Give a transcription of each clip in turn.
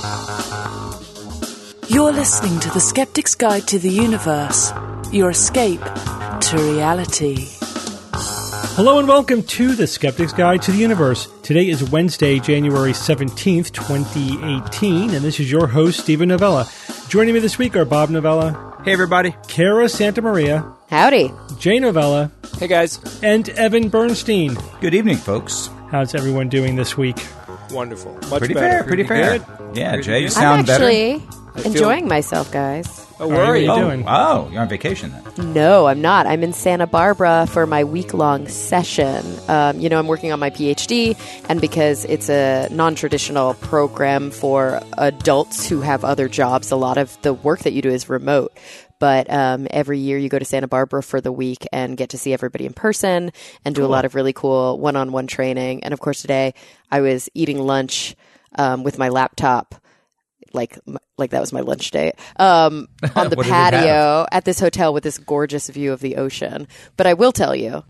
You're listening to The Skeptic's Guide to the Universe, your escape to reality. Hello and welcome to The Skeptic's Guide to the Universe. Today is Wednesday, January 17th, 2018, and this is your host, Stephen Novella. Joining me this week are Bob Novella. Hey, everybody. Kara Santa Maria. Howdy. Jay Novella. Hey, guys. And Evan Bernstein. Good evening, folks. How's everyone doing this week? Wonderful. Much Pretty better. fair, pretty fair. Good. Yeah, Jay, you I'm sound better. actually enjoying myself, guys. Oh, where are you? How are you doing? Oh, you're on vacation then. No, I'm not. I'm in Santa Barbara for my week-long session. I'm working on my PhD, and because it's a non-traditional program for adults who have other jobs, a lot of the work that you do is remote. But every year you go to Santa Barbara for the week and get to see everybody in person and do a lot of really cool one-on-one training. And, of course, today I was eating lunch with my laptop. Like that was my lunch date, on the patio at this hotel with this gorgeous view of the ocean. But I will tell you,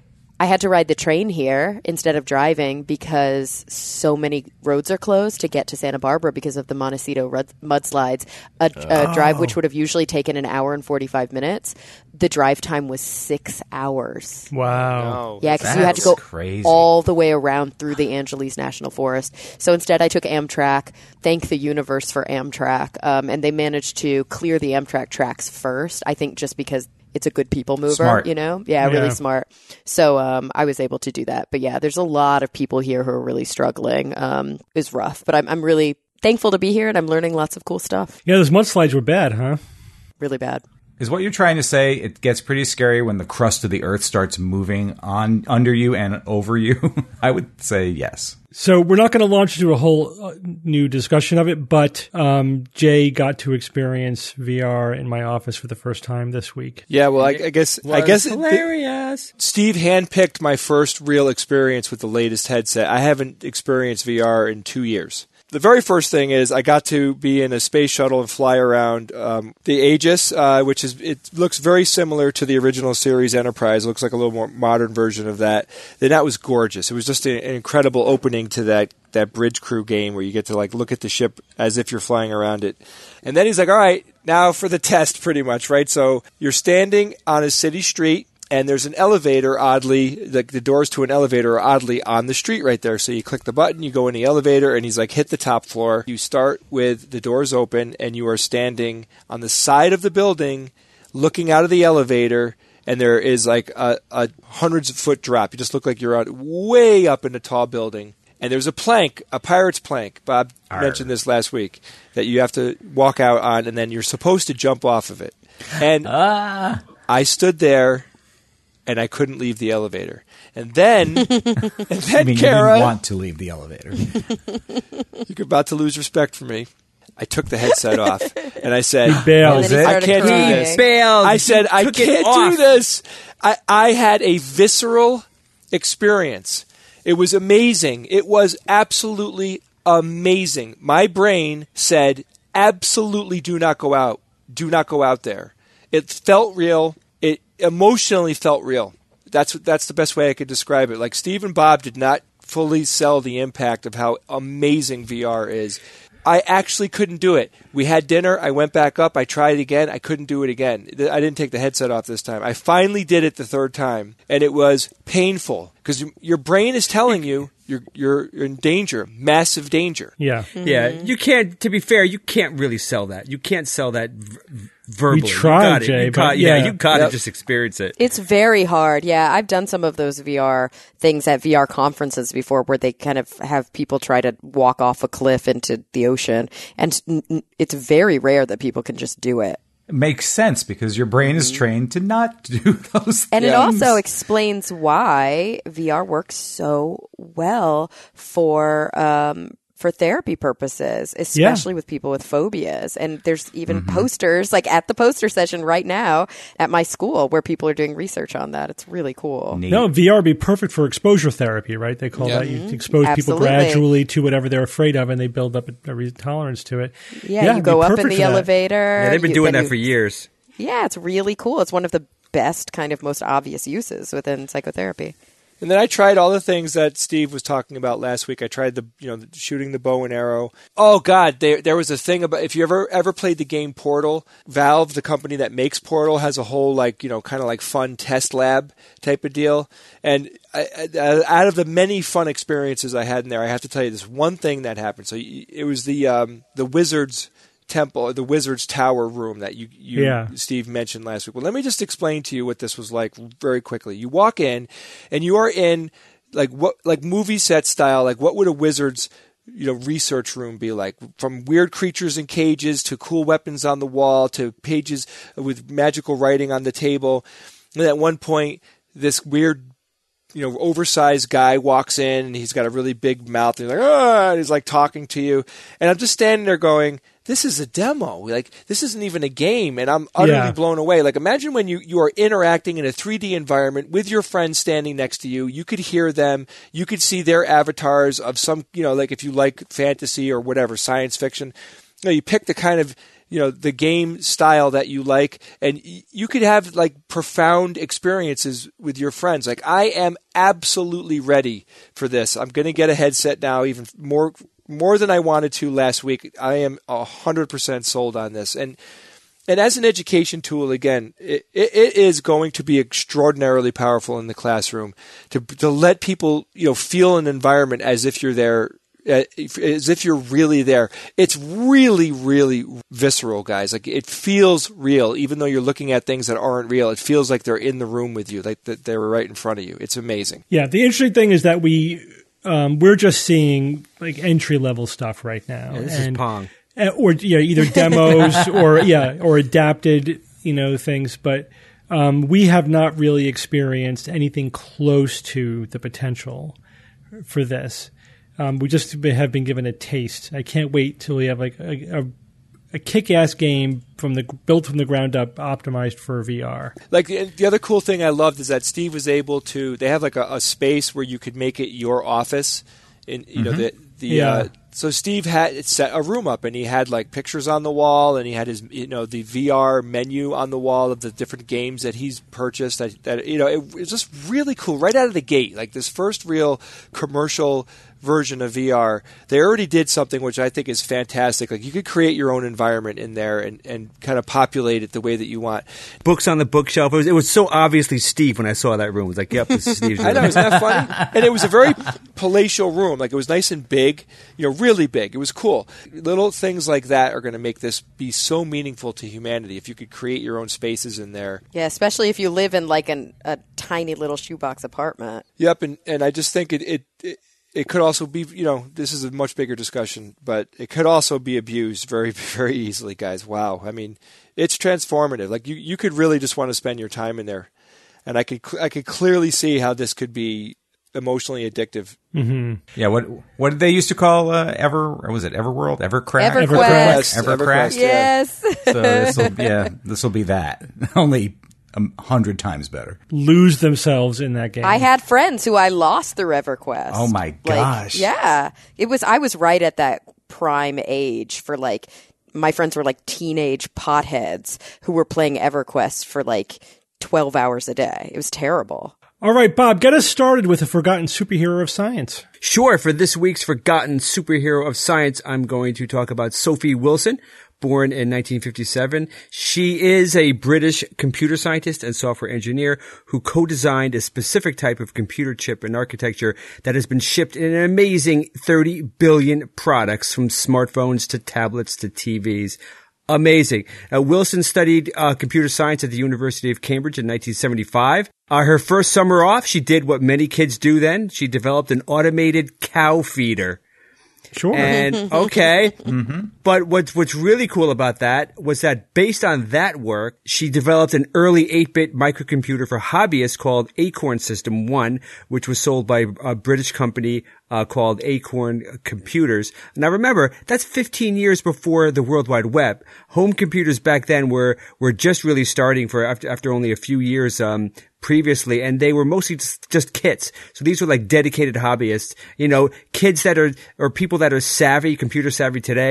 I had to ride the train here instead of driving because so many roads are closed to get to Santa Barbara because of the Montecito mudslides. A drive which would have usually taken an hour and 45 minutes. The drive time was 6 hours. Wow. Yeah, because you had to go crazy. all the way around through the Angeles National Forest. So instead I took Amtrak. Thank the universe for Amtrak. And they managed to clear the Amtrak tracks first, I think just because it's a good people mover, Smart. Yeah, really smart. So I was able to do that. But yeah, there's a lot of people here who are really struggling. It was rough, but I'm really thankful to be here, and I'm learning lots of cool stuff. Yeah, those mudslides were bad, huh? Really bad. Is what you're trying to say, it gets pretty scary when the crust of the earth starts moving on under you and over you? I would say yes. So we're not going to launch into a whole new discussion of it, but Jay got to experience VR in my office for the first time this week. Yeah, well, I guess Hilarious. Steve handpicked my first real experience with the latest headset. I haven't experienced VR in 2 years. The very first thing is I got to be in a space shuttle and fly around the Aegis, it looks very similar to the original series Enterprise. It looks like a little more modern version of that. Then that was gorgeous. It was just an incredible opening to that bridge crew game where you get to look at the ship as if you're flying around it. And then he's like, all right, now for the test pretty much, right? So you're standing on a city street. And there's an elevator, oddly, the doors to an elevator are oddly on the street right there. So you click the button, you go in the elevator, and he's like, hit the top floor. You start with the doors open, and you are standing on the side of the building, looking out of the elevator, and there is like a hundreds of foot drop. You just look like you're out way up in a tall building. And there's a plank, a pirate's plank. Bob mentioned this last week, that you have to walk out on, and then you're supposed to jump off of it. And I stood there. And I couldn't leave the elevator. And then Kara... you didn't want to leave the elevator. You're about to lose respect for me. I took the headset off. And I said, And then he started I can't do crying. this. Bailed. I said, I Took it can't off. do this. I had a visceral experience. It was amazing. It was absolutely amazing. My brain said, absolutely do not go out. Do not go out there. It felt real. It emotionally felt real. That's the best way I could describe it. Like, Steve and Bob did not fully sell the impact of how amazing VR is. I actually couldn't do it. We had dinner. I went back up. I tried it again. I couldn't do it again. I didn't take the headset off this time. I finally did it the third time, and it was painful because your brain is telling you you're in danger, massive danger. Yeah. Yeah, you can't. To be fair, you can't really sell that. You can't sell that verbally. We tried, Jay, You but gotta just experience it. It's very hard. Yeah, I've done some of those VR things at VR conferences before where they kind of have people try to walk off a cliff into the ocean. And it's very rare that people can just do it. It makes sense because your brain is trained to not do those things. And it also explains why VR works so well for therapy purposes, especially with people with phobias. And there's even posters, like at the poster session right now at my school where people are doing research on that. It's really cool. Neat. No, VR would be perfect for exposure therapy, right? They call that. You expose people gradually to whatever they're afraid of, and they build up a tolerance to it. Yeah, you go up in the elevator. Yeah, they've been doing that for years. Yeah, it's really cool. It's one of the best, kind of most obvious uses within psychotherapy. And then I tried all the things that Steve was talking about last week. I tried shooting the bow and arrow. Oh God, there was a thing about, if you ever played the game Portal, Valve, the company that makes Portal, has a whole kind of like fun test lab type of deal. And out of the many fun experiences I had in there, I have to tell you this one thing that happened. So it was the Wizard's Temple, or the Wizard's Tower room that Steve mentioned last week. Well, let me just explain to you what this was like very quickly. You walk in, and you are in like movie set style. Like, what would a wizard's research room be like? From weird creatures in cages to cool weapons on the wall to pages with magical writing on the table. And at one point, this weird oversized guy walks in, and he's got a really big mouth. And he's like talking to you, and I'm just standing there going, this is a demo. Like, this isn't even a game, and I'm utterly blown away. Like, imagine when you are interacting in a 3D environment with your friends standing next to you. You could hear them. You could see their avatars of some, like if you like fantasy or whatever, science fiction. You pick the kind of, the game style that you like, and you could have like profound experiences with your friends. Like, I am absolutely ready for this. I'm going to get a headset now, even more than I wanted to last week. I am 100% sold on this. And as an education tool, again, it is going to be extraordinarily powerful in the classroom to let people, feel an environment as if you're there, as if you're really there. It's really, really visceral, guys. Like, it feels real, even though you're looking at things that aren't real. It feels like they're in the room with you, like that they were right in front of you. It's amazing. Yeah, the interesting thing is that we're just seeing like entry level stuff right now. Yeah, this is Pong, or either demos or adapted things, but we have not really experienced anything close to the potential for this. We just have been given a taste. I can't wait till we have like a kick-ass game built from the ground up, optimized for VR. Like, the other cool thing I loved is that Steve was able to. They have like a space where you could make it your office. So Steve had set a room up, and he had like pictures on the wall, and he had his the VR menu on the wall of the different games that he's purchased. It was just really cool right out of the gate. Like, this first real commercial version of VR, they already did something which I think is fantastic. Like, you could create your own environment in there and kind of populate it the way that you want. Books on the bookshelf. It was so obviously Steve when I saw that room. It was like, yep, this is Steve's room. I know, isn't that funny? And it was a very palatial room. Like, it was nice and big, really big. It was cool. Little things like that are going to make this be so meaningful to humanity if you could create your own spaces in there. Yeah, especially if you live in like a tiny little shoebox apartment. Yep, and I just think it could also be, this is a much bigger discussion, but it could also be abused very, very easily, guys. Wow. I mean, it's transformative. Like, you could really just want to spend your time in there. And I could clearly see how this could be emotionally addictive. Mm-hmm. Yeah. What did they used to call Everworld? EverQuest. Yes. Yes. So this will be that. Only 100 times better. Lose themselves in that game. I had friends who I lost through EverQuest. Oh my gosh. Yeah. I was right at that prime age for like, my friends were like teenage potheads who were playing EverQuest for like 12 hours a day. It was terrible. All right, Bob, get us started with a forgotten superhero of science. Sure. For this week's forgotten superhero of science, I'm going to talk about Sophie Wilson, born in 1957. She is a British computer scientist and software engineer who co-designed a specific type of computer chip and architecture that has been shipped in an amazing 30 billion products, from smartphones to tablets to TVs. Amazing. Wilson studied computer science at the University of Cambridge in 1975. Her first summer off, she did what many kids do then. She developed an automated cow feeder. Sure. And okay. Mm-hmm. But what's really cool about that was that based on that work, she developed an early 8-bit microcomputer for hobbyists called Acorn System 1, which was sold by a British company called Acorn Computers. Now remember, that's 15 years before the World Wide Web. Home computers back then were just really starting after only a few years previously, and they were mostly just kits. So these were like dedicated hobbyists, kids that are, or people that are savvy, computer savvy today.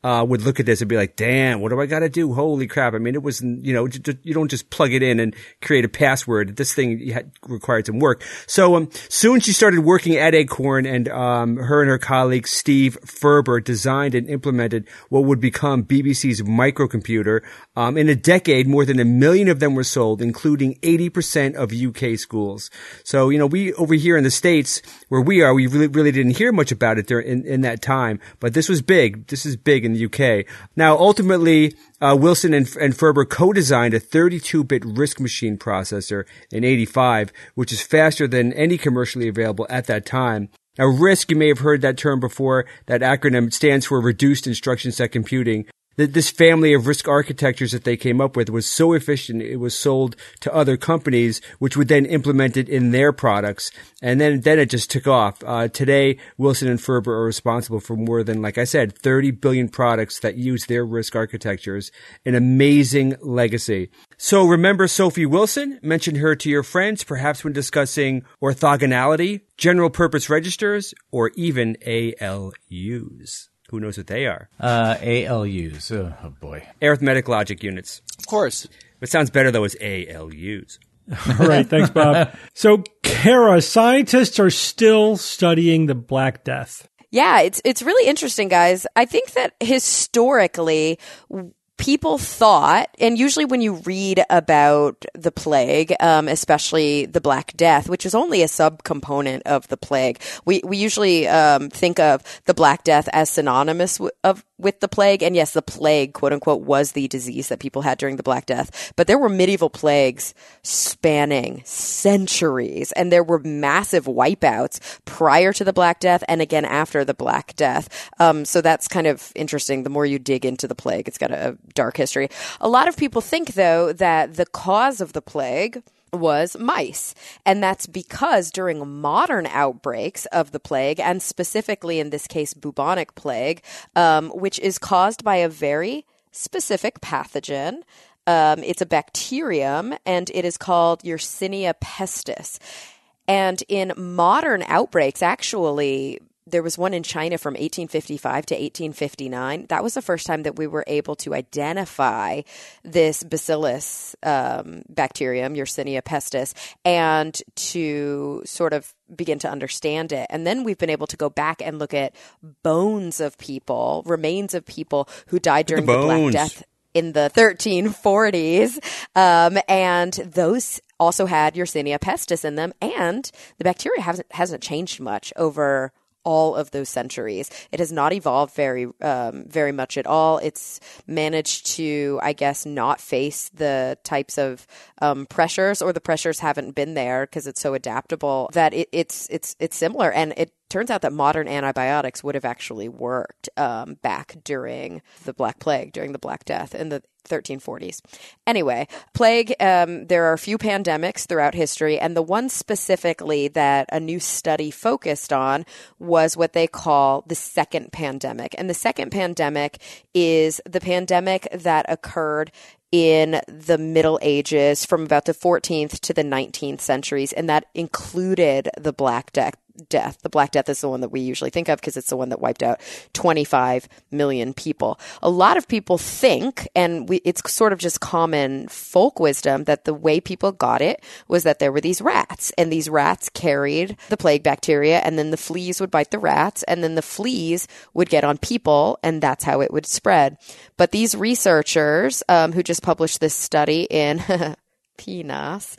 would look at this and be like, damn, what do I got to do? Holy crap. I mean, it was, you don't just plug it in and create a password. This thing required some work. So soon she started working at Acorn, and her and her colleague Steve Ferber designed and implemented what would become BBC's microcomputer. In a decade, more than 1 million of them were sold, including 80% of UK schools. So, we over here in the States where we are, we really didn't hear much about it in that time, but this was big. This is big in the UK. Now, ultimately, Wilson and Ferber co-designed a 32-bit RISC machine processor in 85, which is faster than any commercially available at that time. Now, RISC, you may have heard that term before. That acronym stands for Reduced Instruction Set Computing. This family of RISC architectures that they came up with was so efficient, it was sold to other companies, which would then implement it in their products. And then it just took off. Today, Wilson and Ferber are responsible for more than, like I said, 30 billion products that use their RISC architectures. An amazing legacy. So remember Sophie Wilson? Mention her to your friends, perhaps when discussing orthogonality, general purpose registers, or even ALUs. Who knows what they are? ALUs. Oh, boy. Arithmetic logic units. Of course. What sounds better, though, is ALUs. All right. Thanks, Bob. So, Kara, scientists are still studying the Black Death. Yeah, it's really interesting, guys. I think that historically, people thought, and usually when you read about the plague, especially the Black Death, which is only a subcomponent of the plague, we usually think of the Black Death as synonymous with the plague. And yes, the plague, quote unquote, was the disease that people had during the Black Death. But there were medieval plagues spanning centuries, and there were massive wipeouts prior to the Black Death and again after the Black Death. So that's kind of interesting. The more you dig into the plague, it's got a dark history. A lot of people think, though, that the cause of the plague was mice. And that's because during modern outbreaks of the plague, and specifically in this case, bubonic plague, which is caused by a very specific pathogen, it's a bacterium, and it is called Yersinia pestis. And in modern outbreaks, actually, there was one in China from 1855 to 1859. That was the first time that we were able to identify this bacillus bacterium, Yersinia pestis, and to sort of begin to understand it. And then we've been able to go back and look at bones of people, remains of people who died during the Black Death in the 1340s. And those also had Yersinia pestis in them. And the bacteria hasn't changed much over all of those centuries. It has not evolved very much at all. It's managed to, I guess, not face the types of pressures, or the pressures haven't been there because it's so adaptable that it's similar. And it turns out that modern antibiotics would have actually worked back during the Black Plague, during the Black Death in the 1340s. Anyway, plague, there are a few pandemics throughout history, and the one specifically that a new study focused on was what they call the second pandemic. And the second pandemic is the pandemic that occurred in the Middle Ages from about the 14th to the 19th centuries, and that included the Black Death. The Black Death is the one that we usually think of because it's the one that wiped out 25 million people. A lot of people think, and it's sort of just common folk wisdom, that the way people got it was that there were these rats, and these rats carried the plague bacteria, and then the fleas would bite the rats, and then the fleas would get on people, and that's how it would spread. But these researchers who just published this study in PNAS,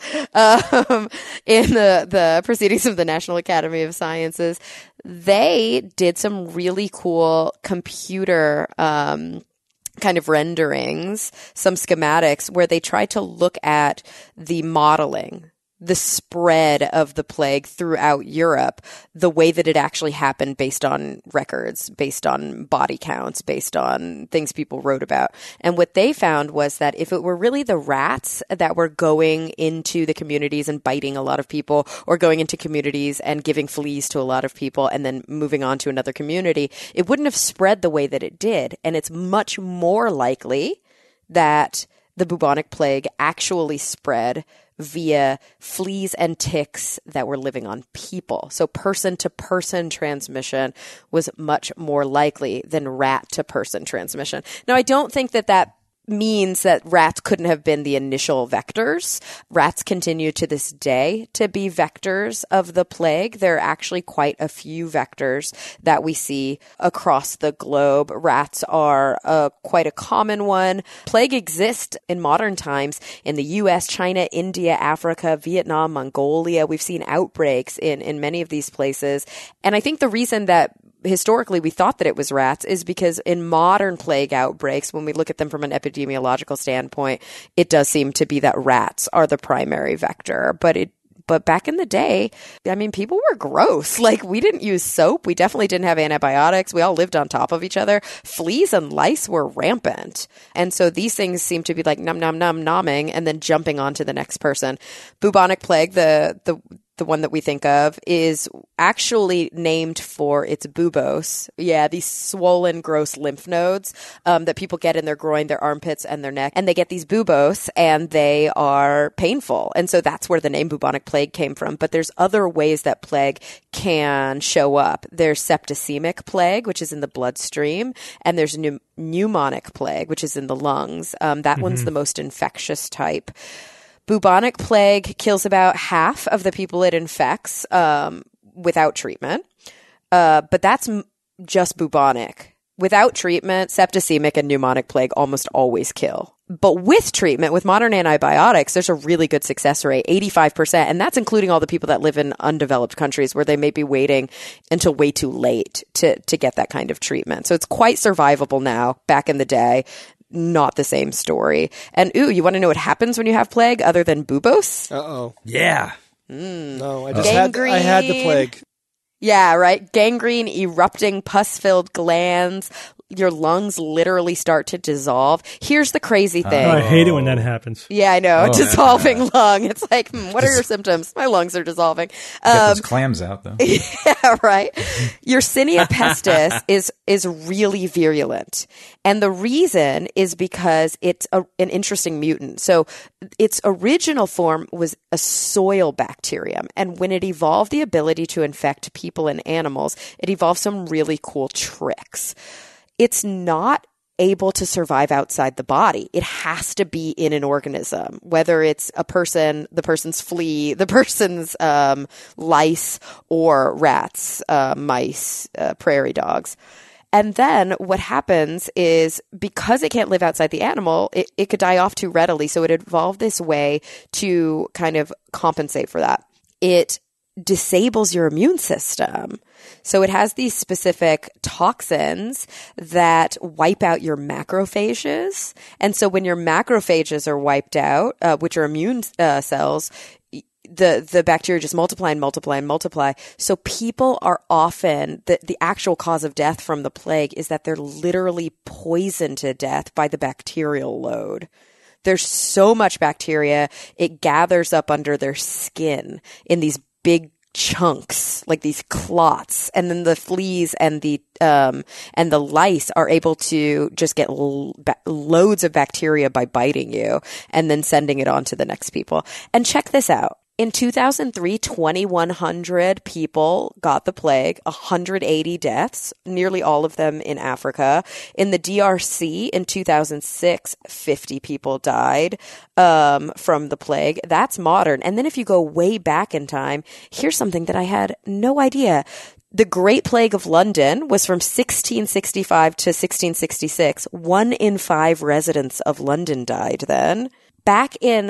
in the Proceedings of the National Academy of Sciences, they did some really cool computer kind of renderings, some schematics, where they tried to look at the modeling, the spread of the plague throughout Europe, the way that it actually happened based on records, based on body counts, based on things people wrote about. And what they found was that if it were really the rats that were going into the communities and biting a lot of people, or going into communities and giving fleas to a lot of people and then moving on to another community, it wouldn't have spread the way that it did. And it's much more likely that the bubonic plague actually spread via fleas and ticks that were living on people. So person-to-person transmission was much more likely than rat-to-person transmission. Now, I don't think that means that rats couldn't have been the initial vectors. Rats continue to this day to be vectors of the plague. There are actually quite a few vectors that we see across the globe. Rats are quite a common one. Plague exists in modern times in the US, China, India, Africa, Vietnam, Mongolia. We've seen outbreaks in many of these places. And I think the reason that historically we thought that it was rats is because in modern plague outbreaks, when we look at them from an epidemiological standpoint, it does seem to be that rats are the primary vector. But back in the day, I mean, people were gross. Like, we didn't use soap. We definitely didn't have antibiotics. We all lived on top of each other. Fleas and lice were rampant. And so these things seem to be like nom, nom, nom, nomming and then jumping on to the next person. Bubonic plague, the one that we think of, is actually named for its buboes. Yeah, these swollen, gross lymph nodes that people get in their groin, their armpits, and their neck. And they get these buboes, and they are painful. And so that's where the name bubonic plague came from. But there's other ways that plague can show up. There's septicemic plague, which is in the bloodstream, and there's pneumonic plague, which is in the lungs. That one's the most infectious type. Bubonic plague kills about half of the people it infects without treatment, but that's just bubonic. Without treatment, septicemic and pneumonic plague almost always kill. But with treatment, with modern antibiotics, there's a really good success rate, 85%, and that's including all the people that live in undeveloped countries where they may be waiting until way too late to get that kind of treatment. So it's quite survivable now. Back in the day, not the same story. And you want to know what happens when you have plague other than buboes? Uh-oh. Yeah. No, I had the plague. Yeah, right. Gangrene, erupting, pus-filled glands. Your lungs literally start to dissolve. Here's the crazy thing. I hate it when that happens. Yeah, I know. Dissolving lung. It's like, what are your symptoms? My lungs are dissolving. Get those clams out, though. Yeah, right. Yersinia pestis is really virulent. And the reason is because it's an interesting mutant. So its original form was a soil bacterium. And when it evolved the ability to infect people and animals, it evolved some really cool tricks. It's not able to survive outside the body. It has to be in an organism, whether it's a person, the person's flea, the person's lice, or rats, mice, prairie dogs. And then what happens is, because it can't live outside the animal, it could die off too readily. So it evolved this way to kind of compensate for that. It disables your immune system. So it has these specific toxins that wipe out your macrophages. And so when your macrophages are wiped out, which are immune cells, the bacteria just multiply and multiply and multiply. So people are often, the actual cause of death from the plague is that they're literally poisoned to death by the bacterial load. There's so much bacteria, it gathers up under their skin in these big chunks, like these clots, and then the fleas and the lice are able to just get loads of bacteria by biting you and then sending it on to the next people. And check this out. In 2003, 2,100 people got the plague, 180 deaths, nearly all of them in Africa. In the DRC in 2006, 50 people died from the plague. That's modern. And then if you go way back in time, here's something that I had no idea. The Great Plague of London was from 1665 to 1666. 1 in 5 residents of London died then. Back in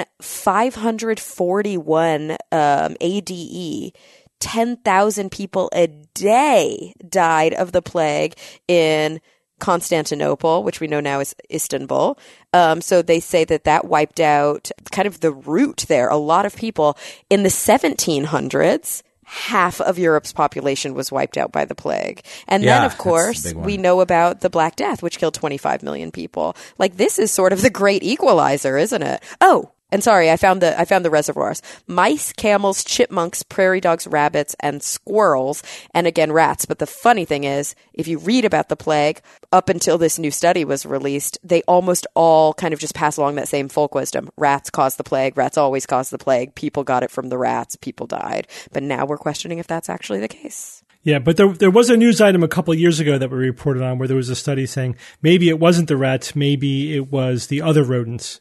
541 ADE, 10,000 people a day died of the plague in Constantinople, which we know now is Istanbul. So they say that wiped out kind of the root there. A lot of people in the 1700s. Half of Europe's population was wiped out by the plague. And then, of course, we know about the Black Death, which killed 25 million people. Like, this is sort of the great equalizer, isn't it? Oh, And sorry, I found the reservoirs. Mice, camels, chipmunks, prairie dogs, rabbits, and squirrels, and again rats. But the funny thing is, if you read about the plague, up until this new study was released, they almost all kind of just pass along that same folk wisdom. Rats caused the plague. Rats always cause the plague. People got it from the rats. People died. But now we're questioning if that's actually the case. Yeah, but there was a news item a couple of years ago that we reported on where there was a study saying maybe it wasn't the rats, maybe it was the other rodents.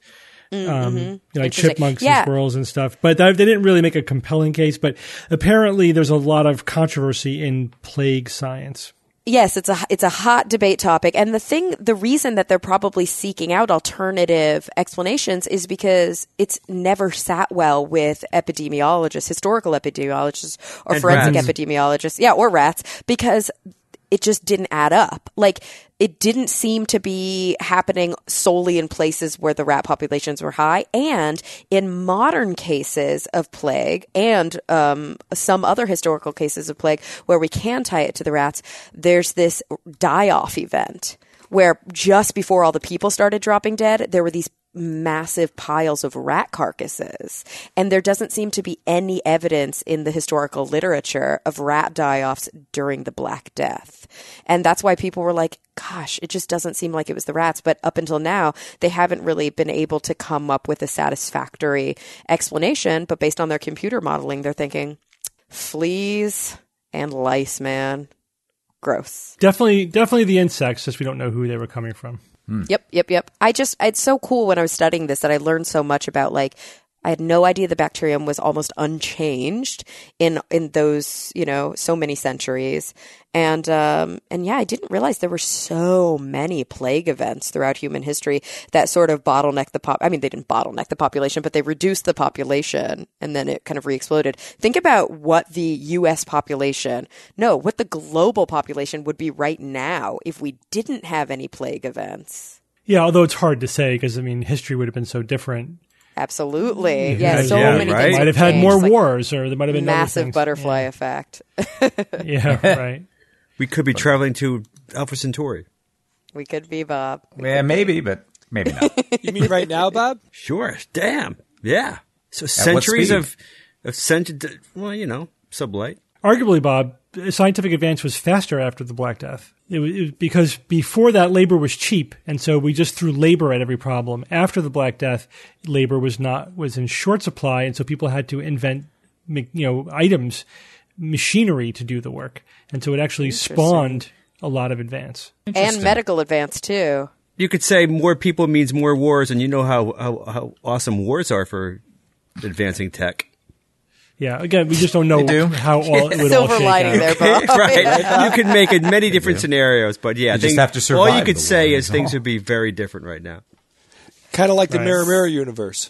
Like chipmunks and squirrels and stuff. But they didn't really make a compelling case. But apparently there's a lot of controversy in plague science. Yes, it's a hot debate topic. And the reason that they're probably seeking out alternative explanations is because it's never sat well with epidemiologists, historical epidemiologists, or and forensic rats. epidemiologists. Yeah, or rats, because it just didn't add up. Like, it didn't seem to be happening solely in places where the rat populations were high. And in modern cases of plague and some other historical cases of plague where we can tie it to the rats, there's this die-off event where just before all the people started dropping dead, there were these massive piles of rat carcasses. And there doesn't seem to be any evidence in the historical literature of rat die-offs during the Black Death. And that's why people were like, gosh, it just doesn't seem like it was the rats. But up until now, they haven't really been able to come up with a satisfactory explanation. But based on their computer modeling, they're thinking fleas and lice, man. Gross. Definitely the insects, just we don't know who they were coming from. Yep. It's so cool when I was studying this that I learned so much about, like, I had no idea the bacterium was almost unchanged in those, so many centuries. And yeah, I didn't realize there were so many plague events throughout human history that sort of bottlenecked they didn't bottleneck the population, but they reduced the population and then it kind of re-exploded. Think about what the U.S. what the global population would be right now if we didn't have any plague events. Yeah, although it's hard to say because, history would have been so different. Absolutely. Yeah, Many right. things Might have had changed, more like wars, or there might have been other massive things. butterfly effect. Yeah, right. We could be traveling to Alpha Centauri. We could be, Bob. Yeah, maybe, but maybe not. You mean right now, Bob? Sure. Damn. Yeah. So what centuries speed? of sublight. Arguably, Bob, scientific advance was faster after the Black Death. It was because before that, labor was cheap, and so we just threw labor at every problem. After the Black Death, labor was in short supply, and so people had to invent, items, machinery to do the work, and so it actually spawned a lot of advance And medical advance, too. You could say more people means more wars, and you know how awesome wars are for advancing tech. Yeah, again, we just don't know how all it would all Silver shake lining out. there, Bob. Right. You could make it many different scenarios, but yeah, You just have to survive all you could the say war, is is things all. would be very different right now. Kind of like the Right. Mirror Mirror universe.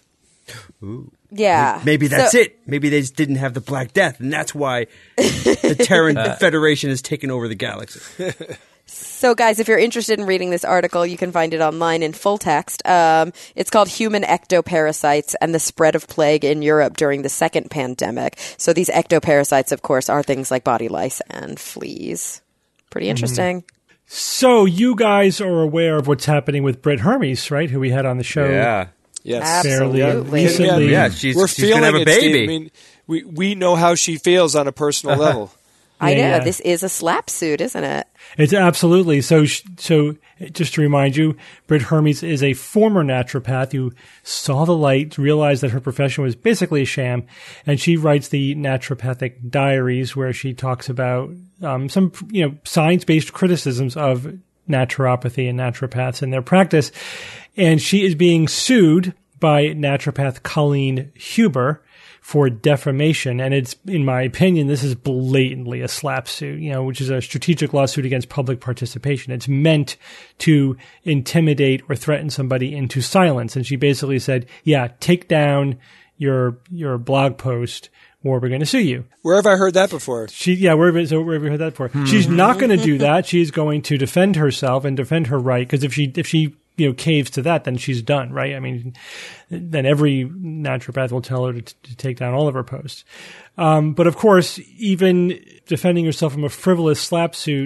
Yeah. Maybe that's it. Maybe they just didn't have the Black Death, and that's why the Terran Federation has taken over the galaxy. So, guys, if you're interested in reading this article, you can find it online in full text. It's called Human Ectoparasites and the Spread of Plague in Europe During the Second Pandemic. So these ectoparasites, of course, are things like body lice and fleas. Pretty interesting. So you guys are aware of what's happening with Britt Hermes, right? Who we had on the show. Yeah. Yes. Fairly Absolutely. recently. Yeah, she's We're going feeling to have a it, baby. Steve. We know how she feels on a personal level. I know. Yeah. This is a slap suit, isn't it? It's absolutely. So just to remind you, Britt Hermes is a former naturopath who saw the light, realized that her profession was basically a sham, and she writes the Naturopathic Diaries, where she talks about some science-based criticisms of naturopathy and naturopaths and their practice. And she is being sued by naturopath Colleen Huber for defamation. And it's, in my opinion, this is blatantly a slap suit, which is a strategic lawsuit against public participation. It's meant to intimidate or threaten somebody into silence. And she basically said, yeah, take down your blog post or we're going to sue you. Where have I heard that before? Where have you heard that before? She's not going to do that. She's going to defend herself and defend her right. Because if she caves to that, then she's done, right? I mean, then every naturopath will tell her to take down all of her posts. But of course, even defending yourself from a frivolous slap suit, it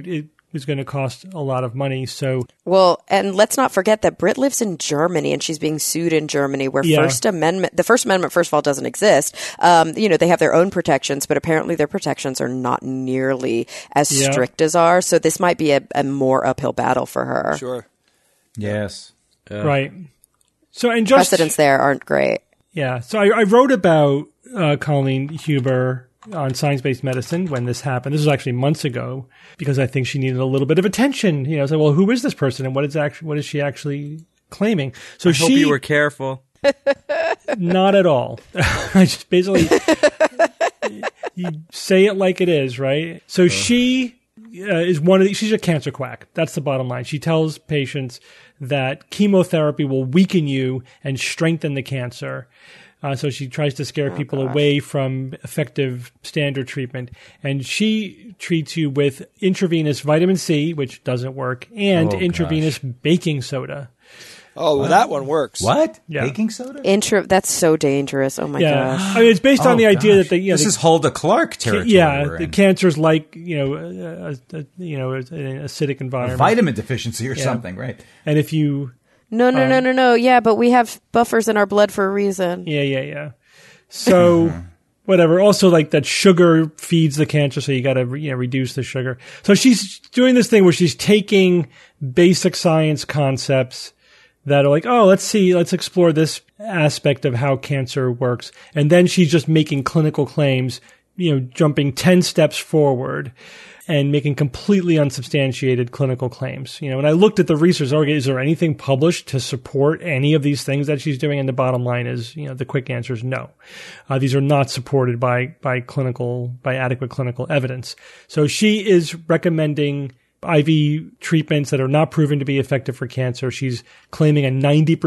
is going to cost a lot of money. So, well, and let's not forget that Britt lives in Germany and she's being sued in Germany, where the First Amendment, first of all, doesn't exist. They have their own protections, but apparently their protections are not nearly as strict as ours. So this might be a more uphill battle for her. Sure. Yes. Right. So, and just precedents there aren't great. Yeah. So I wrote about Colleen Huber on Science-Based Medicine when this happened. This was actually months ago because I think she needed a little bit of attention. You know, so well, who is this person and what is she actually claiming? So I hope you were careful. Not at all. I just basically you say it like it is, right? So she is she's a cancer quack. That's the bottom line. She tells patients that chemotherapy will weaken you and strengthen the cancer. So she tries to scare people away from effective standard treatment. And she treats you with intravenous vitamin C, which doesn't work, and intravenous baking soda. Oh, well, that one works. What? Yeah. Baking soda? That's so dangerous. Oh my gosh. I mean, it's based on the idea that this is Hulda Clark territory. The cancer's like, an acidic environment. A vitamin deficiency or something, right? And if you... No. Yeah, but we have buffers in our blood for a reason. Yeah. So, whatever. Also, like that sugar feeds the cancer, so you got to reduce the sugar. So she's doing this thing where she's taking basic science concepts that are like, oh, let's explore this aspect of how cancer works, and then she's just making clinical claims, jumping 10 steps forward and making completely unsubstantiated clinical claims. When I looked at the research, is there anything published to support any of these things that she's doing? And the bottom line is, the quick answer is no. These are not supported by adequate clinical evidence. So she is recommending IV treatments that are not proven to be effective for cancer. She's claiming a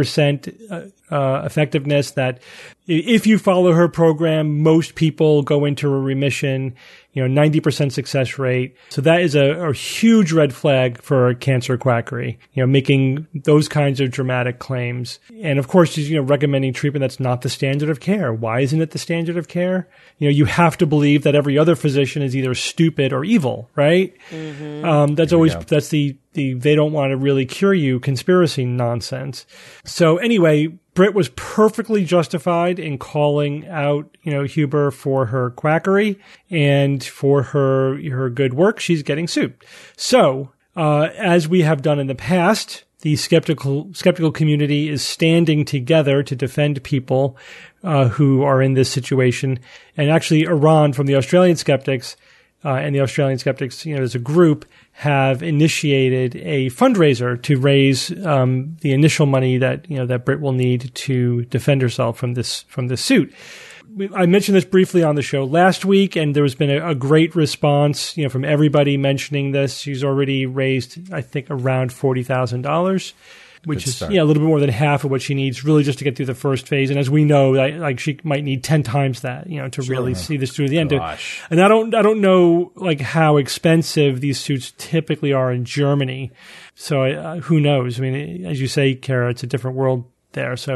90% effectiveness, that if you follow her program, most people go into a remission, 90% success rate. So that is a huge red flag for cancer quackery, making those kinds of dramatic claims. And of course, she's, recommending treatment that's not the standard of care. Why isn't it the standard of care? You have to believe that every other physician is either stupid or evil, right? Mm-hmm. That's the they don't want to really cure you conspiracy nonsense. So anyway, Britt was perfectly justified in calling out, Huber for her quackery and for her good work. She's getting sued. So, as we have done in the past, the skeptical community is standing together to defend people who are in this situation. And actually, Iran from the Australian Skeptics and the Australian Skeptics, as a group, have initiated a fundraiser to raise the initial money that that Britt will need to defend herself from this suit. I mentioned this briefly on the show last week, and there's been a great response, from everybody mentioning this. She's already raised, I think, around $40,000. Which is a little bit more than half of what she needs, really, just to get through the first phase. And as we know, she might need 10 times that, to really see this through the end. Gosh. And I don't know how expensive these suits typically are in Germany. So who knows? I mean, as you say, Kara, it's a different world there, so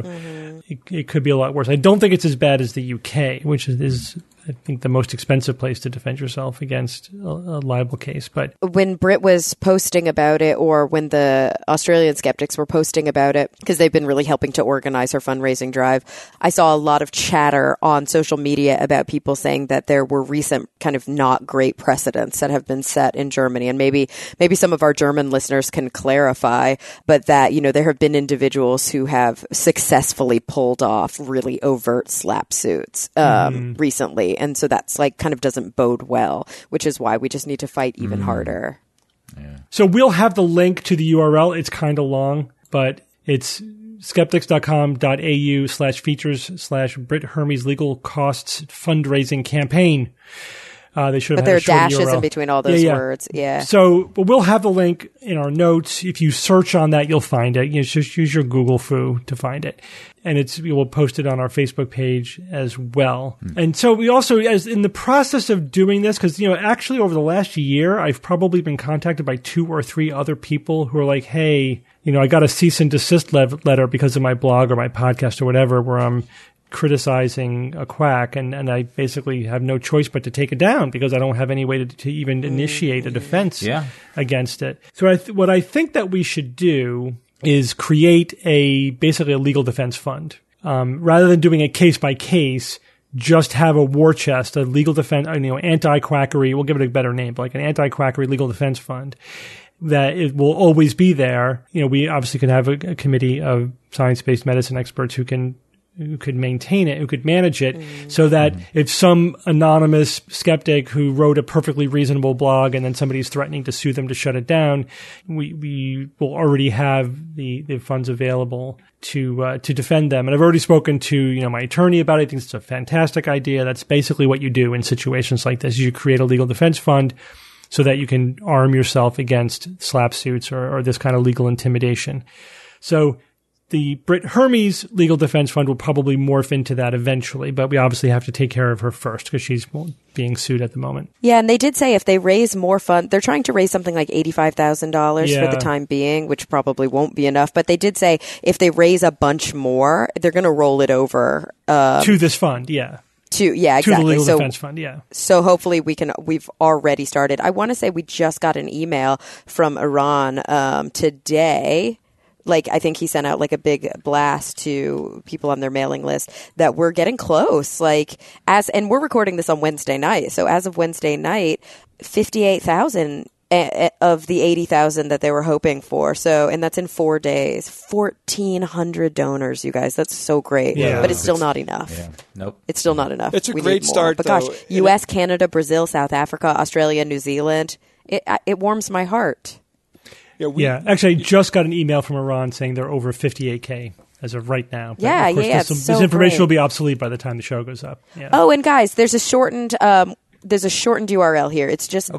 it could be a lot worse. I don't think it's as bad as the UK, which is I think the most expensive place to defend yourself against a libel case. But when Britt was posting about it, or when the Australian skeptics were posting about it, because they've been really helping to organize her fundraising drive, I saw a lot of chatter on social media about people saying that there were recent kind of not great precedents that have been set in Germany. And maybe some of our German listeners can clarify, but that, there have been individuals who have successfully pulled off really overt slap suits recently. And so that's kind of doesn't bode well, which is why we just need to fight even harder. Yeah. So we'll have the link to the URL. It's kind of long, but it's skeptics.com.au/features/Britt Hermes legal costs fundraising campaign. They should have. But there are dashes URL. in between all those words. Yeah. So, but we'll have the link in our notes. If you search on that, you'll find it. Just use your Google foo to find it, and we will post it on our Facebook page as well. And so we also, as in the process of doing this, because actually over the last year, I've probably been contacted by 2 or 3 other people who are like, "Hey, I got a cease and desist letter because of my blog or my podcast or whatever, where I'm criticizing a quack, and I basically have no choice but to take it down because I don't have any way to even initiate a defense against it. So what I think that we should do is create basically a legal defense fund. Rather than doing it case by case, just have a war chest, a legal defense, anti-quackery, we'll give it a better name, but like an anti-quackery legal defense fund, that it will always be there. We obviously could have a committee of science-based medicine experts who could maintain it, who could manage it, so that if some anonymous skeptic who wrote a perfectly reasonable blog and then somebody's threatening to sue them to shut it down, we will already have the funds available to defend them. And I've already spoken to my attorney about it. I think it's a fantastic idea. That's basically what you do in situations like this. You create a legal defense fund so that you can arm yourself against slap suits or this kind of legal intimidation. So the Britt Hermes Legal Defense Fund will probably morph into that eventually, but we obviously have to take care of her first because she's being sued at the moment. Yeah, and they did say if they raise more funds, they're trying to raise something like $85,000 for the time being, which probably won't be enough. But they did say if they raise a bunch more, they're going to roll it over to this fund. Exactly. To the Legal Defense Fund, So hopefully we've already started. I want to say we just got an email from Iran today. I think he sent out a big blast to people on their mailing list that we're getting close. And we're recording this on Wednesday night. So as of Wednesday night, 58,000 of the 80,000 that they were hoping for. So, and that's in 4 days. 1,400 donors, you guys. That's so great. Yeah. But it's still not enough. Yeah. Nope. It's still not enough. It's a great start, but though. gosh, U.S., Canada, Brazil, South Africa, Australia, New Zealand. It warms my heart. Actually, I just got an email from Iran saying they're over 58K as of right now. But of course, this information will be obsolete by the time the show goes up. Yeah. Oh, and guys, there's a shortened URL here. It's just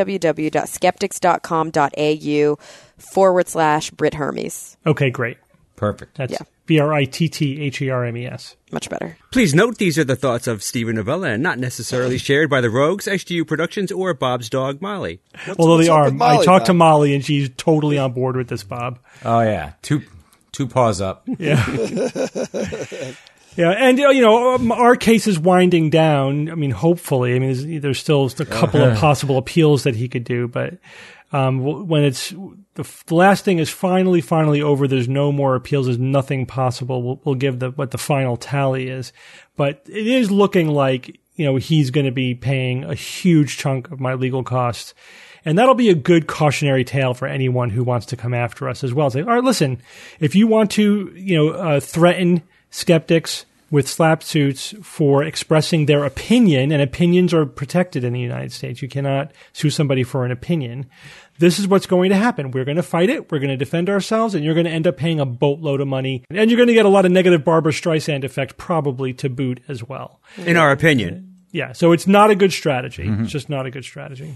www.skeptics.com.au/Britt Hermes. Okay, great. Perfect. That's BRITTHERMES. Much better. Please note these are the thoughts of Steven Novella and not necessarily shared by the Rogues, XGU Productions, or Bob's dog, Molly. Although they are. Molly, I talked to Bob? Molly, and she's totally on board with this, Bob. Oh, yeah. Two paws up. Yeah. Yeah, and our case is winding down. I mean, hopefully. I mean, there's still a couple of possible appeals that he could do, but when it's the last thing is finally over, there's no more appeals. There's nothing possible. We'll give what the final tally is, but it is looking like he's going to be paying a huge chunk of my legal costs. And that'll be a good cautionary tale for anyone who wants to come after us as well. Say, all right, listen, if you want to, threaten skeptics with slap suits for expressing their opinion, and opinions are protected in the United States. You cannot sue somebody for an opinion. This is what's going to happen. We're going to fight it. We're going to defend ourselves, and you're going to end up paying a boatload of money. And you're going to get a lot of negative Barbara Streisand effect probably to boot as well. In our opinion. Yeah, so it's not a good strategy. It's just not a good strategy.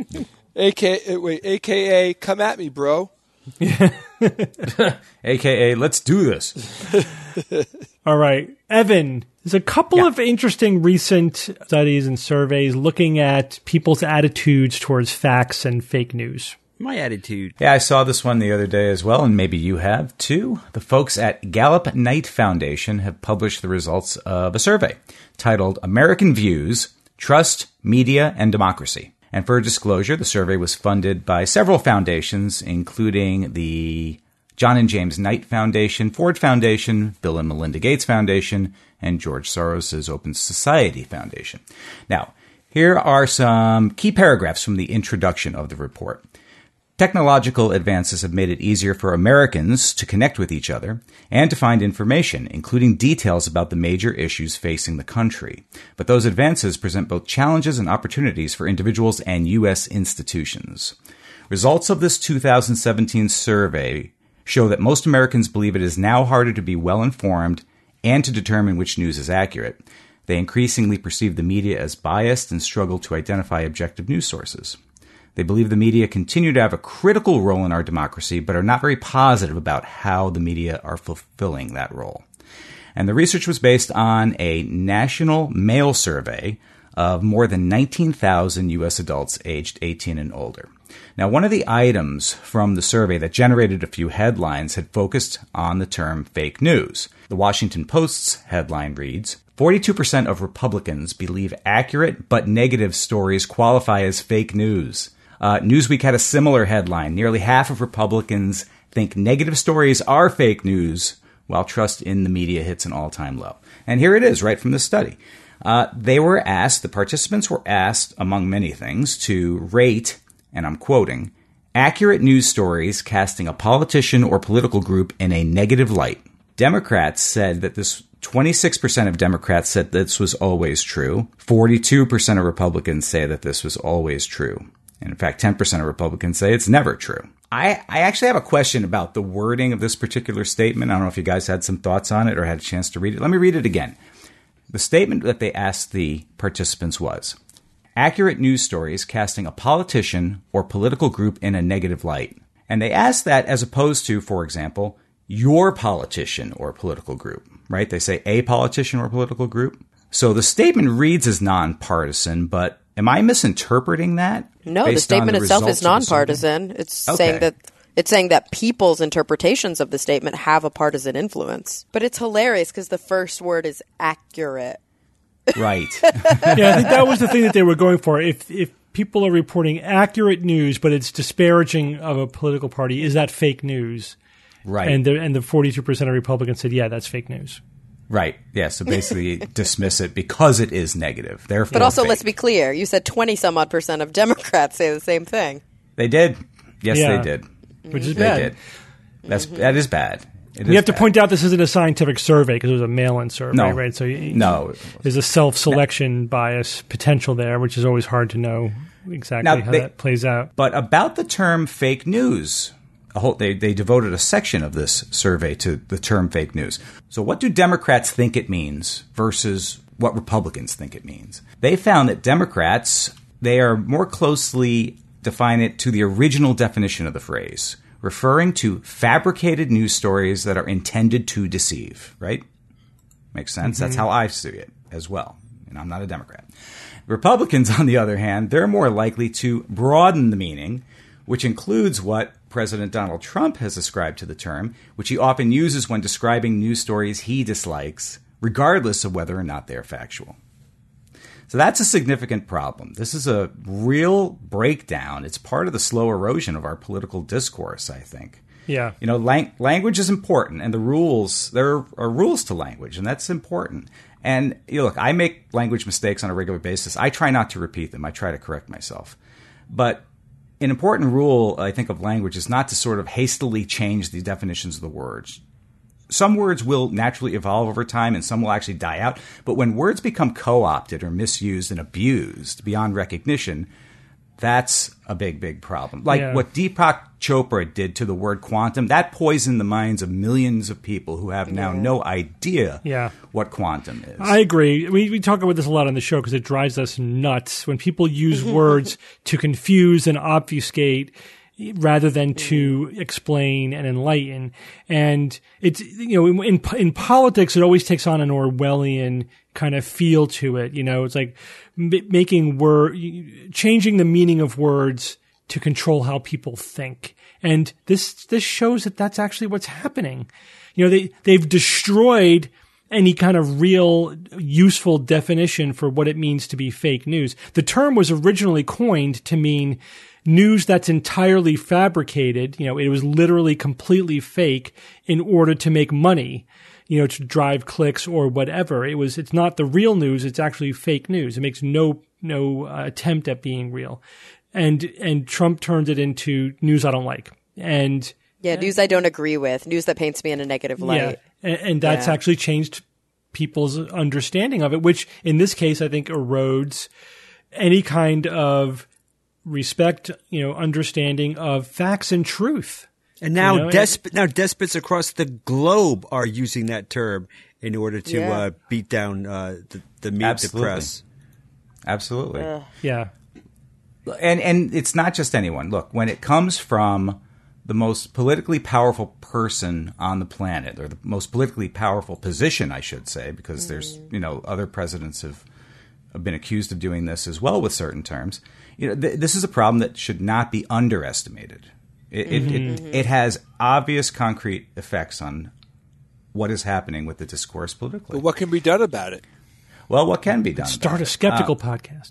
AKA, come at me, bro. AKA, let's do this. All right. Evan, there's a couple of interesting recent studies and surveys looking at people's attitudes towards facts and fake news. My attitude. Yeah, I saw this one the other day as well, and maybe you have too. The folks at Gallup Knight Foundation have published the results of a survey titled American Views, Trust, Media, and Democracy. And for disclosure, the survey was funded by several foundations, including the John and James Knight Foundation, Ford Foundation, Bill and Melinda Gates Foundation, and George Soros' Open Society Foundation. Now, here are some key paragraphs from the introduction of the report. Technological advances have made it easier for Americans to connect with each other and to find information, including details about the major issues facing the country. But those advances present both challenges and opportunities for individuals and U.S. institutions. Results of this 2017 survey show that most Americans believe it is now harder to be well-informed and to determine which news is accurate. They increasingly perceive the media as biased and struggle to identify objective news sources. They believe the media continue to have a critical role in our democracy, but are not very positive about how the media are fulfilling that role. And the research was based on a national mail survey of more than 19,000 U.S. adults aged 18 and older. Now, one of the items from the survey that generated a few headlines had focused on the term fake news. The Washington Post's headline reads, 42% of Republicans believe accurate but negative stories qualify as fake news. Newsweek had a similar headline. Nearly half of Republicans think negative stories are fake news, while trust in the media hits an all-time low. And here it is, right from the study. The participants were asked, among many things, to rate, and I'm quoting, accurate news stories casting a politician or political group in a negative light. 26% of Democrats said this was always true. 42% of Republicans say that this was always true. And in fact, 10% of Republicans say it's never true. I actually have a question about the wording of this particular statement. I don't know if you guys had some thoughts on it or had a chance to read it. Let me read it again. The statement that they asked the participants was, accurate news stories casting a politician or political group in a negative light. And they asked that as opposed to, for example, your politician or political group, right? They say a politician or political group. So the statement reads as nonpartisan, but am I misinterpreting that? No, the statement itself is nonpartisan. It's saying that people's interpretations of the statement have a partisan influence. But it's hilarious because the first word is accurate. Right. Yeah, I think that was the thing that they were going for. If people are reporting accurate news, but it's disparaging of a political party, is that fake news? Right. And the 42% of Republicans said, yeah, that's fake news. Right. Yeah. So basically dismiss it because it is negative. Therefore, but also, fake. let's be clear. You said 20-some-odd% of Democrats say the same thing. They did. Yes, Yeah. they did. Which is They bad. did. That is bad. We have to point out this isn't a scientific survey because it was a mail-in survey, No. right? So No. there's a self-selection bias potential there, which is always hard to know exactly how that plays out. But about the term fake news, they devoted a section of this survey to the term fake news. So what do Democrats think it means versus what Republicans think it means? They found that Democrats, they are more closely define it to the original definition of the phrase, referring to fabricated news stories that are intended to deceive, right? Makes sense. That's how I see it as well. And I'm not a Democrat. Republicans, on the other hand, they're more likely to broaden the meaning, which includes what President Donald Trump has ascribed to the term, which he often uses when describing news stories he dislikes, regardless of whether or not they're factual. So that's a significant problem. This is a real breakdown. It's part of the slow erosion of our political discourse, I think. Yeah. You know, language is important, and there are rules to language, and that's important. And look, I make language mistakes on a regular basis. I try not to repeat them. I try to correct myself. But an important rule, I think, of language is not to sort of hastily change the definitions of the words. Some words will naturally evolve over time and some will actually die out. But when words become co-opted or misused and abused beyond recognition, that's a big, big problem. Like what Deepak Chopra did to the word quantum, that poisoned the minds of millions of people who have now no idea what quantum is. I agree. We talk about this a lot on the show because it drives us nuts when people use words to confuse and obfuscate rather than to explain and enlighten. And it's, in politics, it always takes on an Orwellian kind of feel to it. It's like changing the meaning of words to control how people think. And this shows that that's actually what's happening. They've destroyed any kind of real useful definition for what it means to be fake news. The term was originally coined to mean news that's entirely fabricated. It was literally completely fake in order to make money, to drive clicks or whatever. It's not the real news. It's actually fake news. It makes no attempt at being real. And Trump turned it into news I don't like. And news I don't agree with, news that paints me in a negative light. Yeah. And that's actually changed people's understanding of it, which in this case, I think erodes any kind of respect, understanding of facts and truth. And now despots across the globe are using that term in order to beat down the media, the press. Absolutely. Yeah. And it's not just anyone. Look, when it comes from the most politically powerful person on the planet, or the most politically powerful position, I should say, because there's, other presidents have been accused of doing this as well with certain terms. This is a problem that should not be underestimated. It has obvious concrete effects on what is happening with the discourse politically. But what can be done about it? Well, what can be done? Start a skeptical podcast.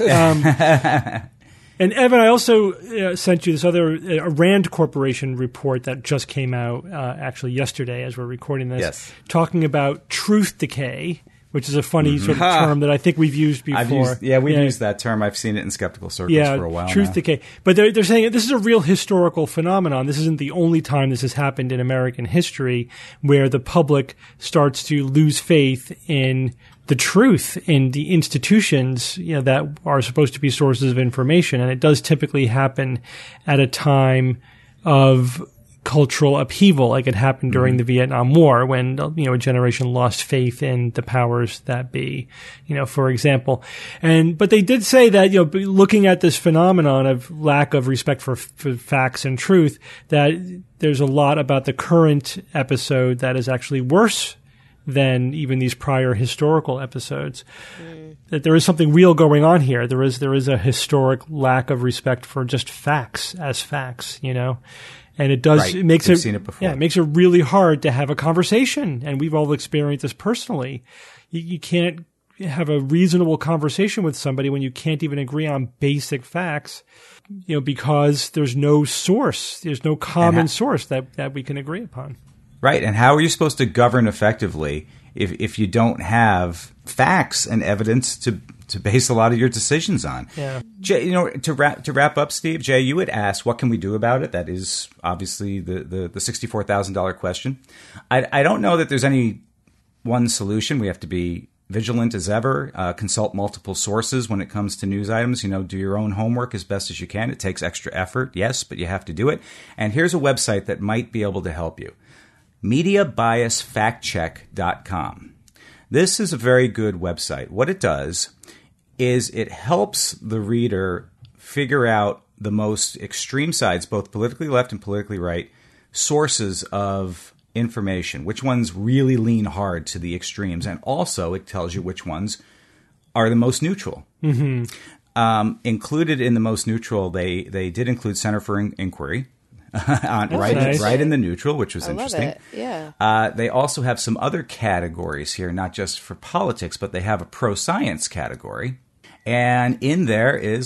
And Evan, I also sent you this other a Rand Corporation report that just came out actually yesterday as we're recording this, talking about truth decay, which is a funny sort of term that I think we've used before. We've used that term. I've seen it in skeptical circles for a while truth now. decay. But they're saying this is a real historical phenomenon. This isn't the only time this has happened in American history where the public starts to lose faith in the truth in the institutions, that are supposed to be sources of information. And it does typically happen at a time of cultural upheaval, like it happened during the Vietnam War when, a generation lost faith in the powers that be, for example. But they did say that, looking at this phenomenon of lack of respect for facts and truth, that there's a lot about the current episode that is actually worse than even these prior historical episodes. That there is something real going on here. There is a historic lack of respect for just facts as facts, and it does. Right. It makes We've seen it before. Yeah, it makes it really hard to have a conversation, and we've all experienced this personally. You can't have a reasonable conversation with somebody when you can't even agree on basic facts, because there's no source, there's no common source that we can agree upon. Right, and how are you supposed to govern effectively if you don't have facts and evidence to base a lot of your decisions on? Yeah. Jay, to wrap up, Steve, Jay, you had asked, what can we do about it? That is obviously the $64,000 question. I don't know that there's any one solution. We have to be vigilant as ever, consult multiple sources when it comes to news items. Do your own homework as best as you can. It takes extra effort, yes, but you have to do it. And here's a website that might be able to help you. MediaBiasFactCheck.com. This is a very good website. What it does is it helps the reader figure out the most extreme sides, both politically left and politically right, sources of information, which ones really lean hard to the extremes, and also it tells you which ones are the most neutral. Included in the most neutral, they did include Center for Inquiry, right in the neutral, which was interesting. Love it. Yeah. They also have some other categories here, not just for politics, but they have a pro-science category. And in there is,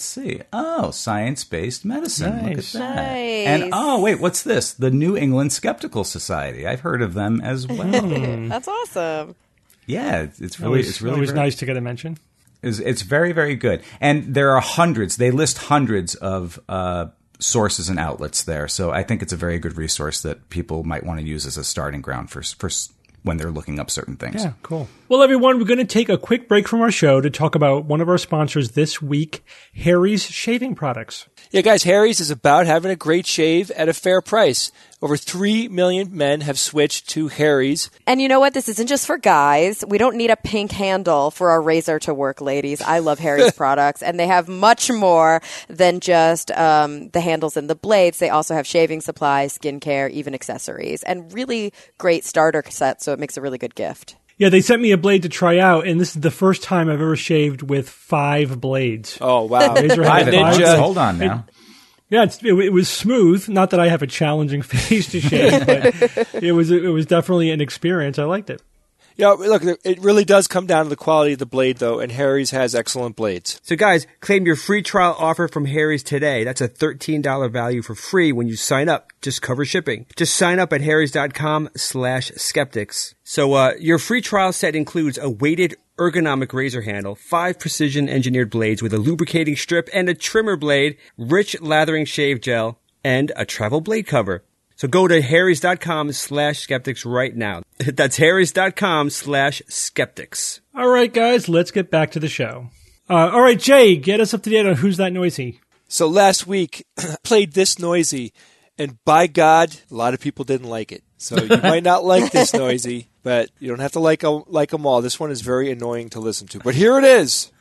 science-based medicine. Nice. Look at that. Nice. And, what's this? The New England Skeptical Society. I've heard of them as well. That's awesome. Yeah, it's Always very nice to get a mention. It's very, very good. And there are hundreds. They list hundreds of sources and outlets there. So I think it's a very good resource that people might want to use as a starting ground for when they're looking up certain things. Yeah, cool. Well, everyone, we're going to take a quick break from our show to talk about one of our sponsors this week, Harry's Shaving Products. Yeah, guys, Harry's is about having a great shave at a fair price. Over 3 million men have switched to Harry's. And you know what? This isn't just for guys. We don't need a pink handle for our razor to work, ladies. I love Harry's products, and they have much more than just the handles and the blades. They also have shaving supplies, skincare, even accessories, and really great starter sets, so it makes a really good gift. Yeah, they sent me a blade to try out, and this is the first time I've ever shaved with 5 blades. Oh, wow. Razor had Ninja. blades. Hold on now. Yeah, it was smooth. Not that I have a challenging face to shave, but it was definitely an experience. I liked it. Look, it really does come down to the quality of the blade, though, and Harry's has excellent blades. So guys, claim your free trial offer from Harry's today. That's a $13 value for free when you sign up. Just cover shipping. Just sign up at harrys.com/skeptics. So your free trial set includes a weighted ergonomic razor handle, 5 precision engineered blades with a lubricating strip and a trimmer blade, rich lathering shave gel, and a travel blade cover. So go to harrys.com/skeptics right now. That's harrys.com/skeptics. All right, guys, let's get back to the show. All right, Jay, get us up to date on Who's That Noisy? So last week, I played This Noisy, and by God, a lot of people didn't like it. So you might not like This Noisy, but you don't have to like them all. This one is very annoying to listen to. But here it is.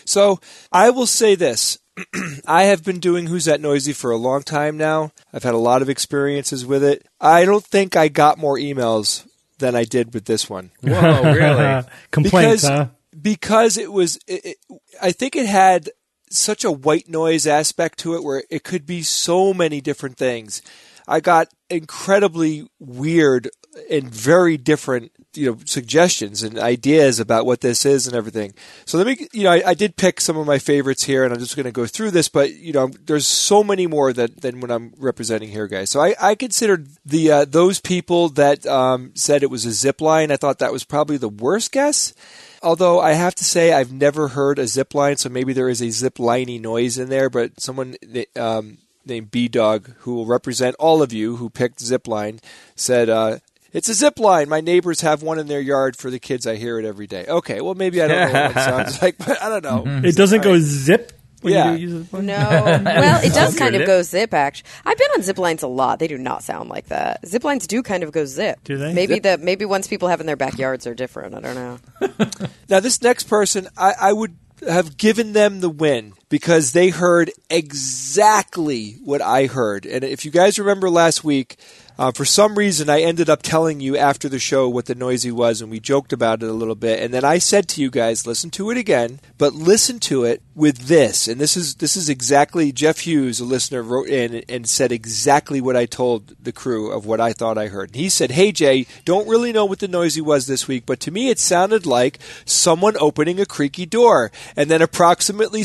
So I will say this. I have been doing Who's That Noisy for a long time now. I've had a lot of experiences with it. I don't think I got more emails than I did with this one. Whoa, really? Complaints, huh? Because I think it had such a white noise aspect to it where it could be so many different things. I got incredibly weird and very different, suggestions and ideas about what this is and everything. So I did pick some of my favorites here, and I'm just going to go through this, but there's so many more than what I'm representing here, guys. So I considered those people that said it was a zip line. I thought that was probably the worst guess. Although I have to say I've never heard a zip line, so maybe there is a zip-liney noise in there, but someone named B-Dog, who will represent all of you who picked zip line, said, it's a zip line. My neighbors have one in their yard for the kids. I hear it every day. Okay, well, maybe I don't know what it sounds like, but I don't know. It doesn't go zip? When Yeah. you do use it? No. Well, it does kind of go zip, actually. I've been on zip lines a lot. They do not sound like that. Zip lines do kind of go zip. Do they? Maybe ones people have in their backyards are different. I don't know. Now, this next person, I would have given them the win because they heard exactly what I heard. And if you guys remember last week, for some reason, I ended up telling you after the show what the noisy was, and we joked about it a little bit. And then I said to you guys, listen to it again, but listen to it with this. And this is exactly, Jeff Hughes, a listener, wrote in and said exactly what I told the crew of what I thought I heard. And he said, hey, Jay, don't really know what the noisy was this week, but to me it sounded like someone opening a creaky door, and then approximately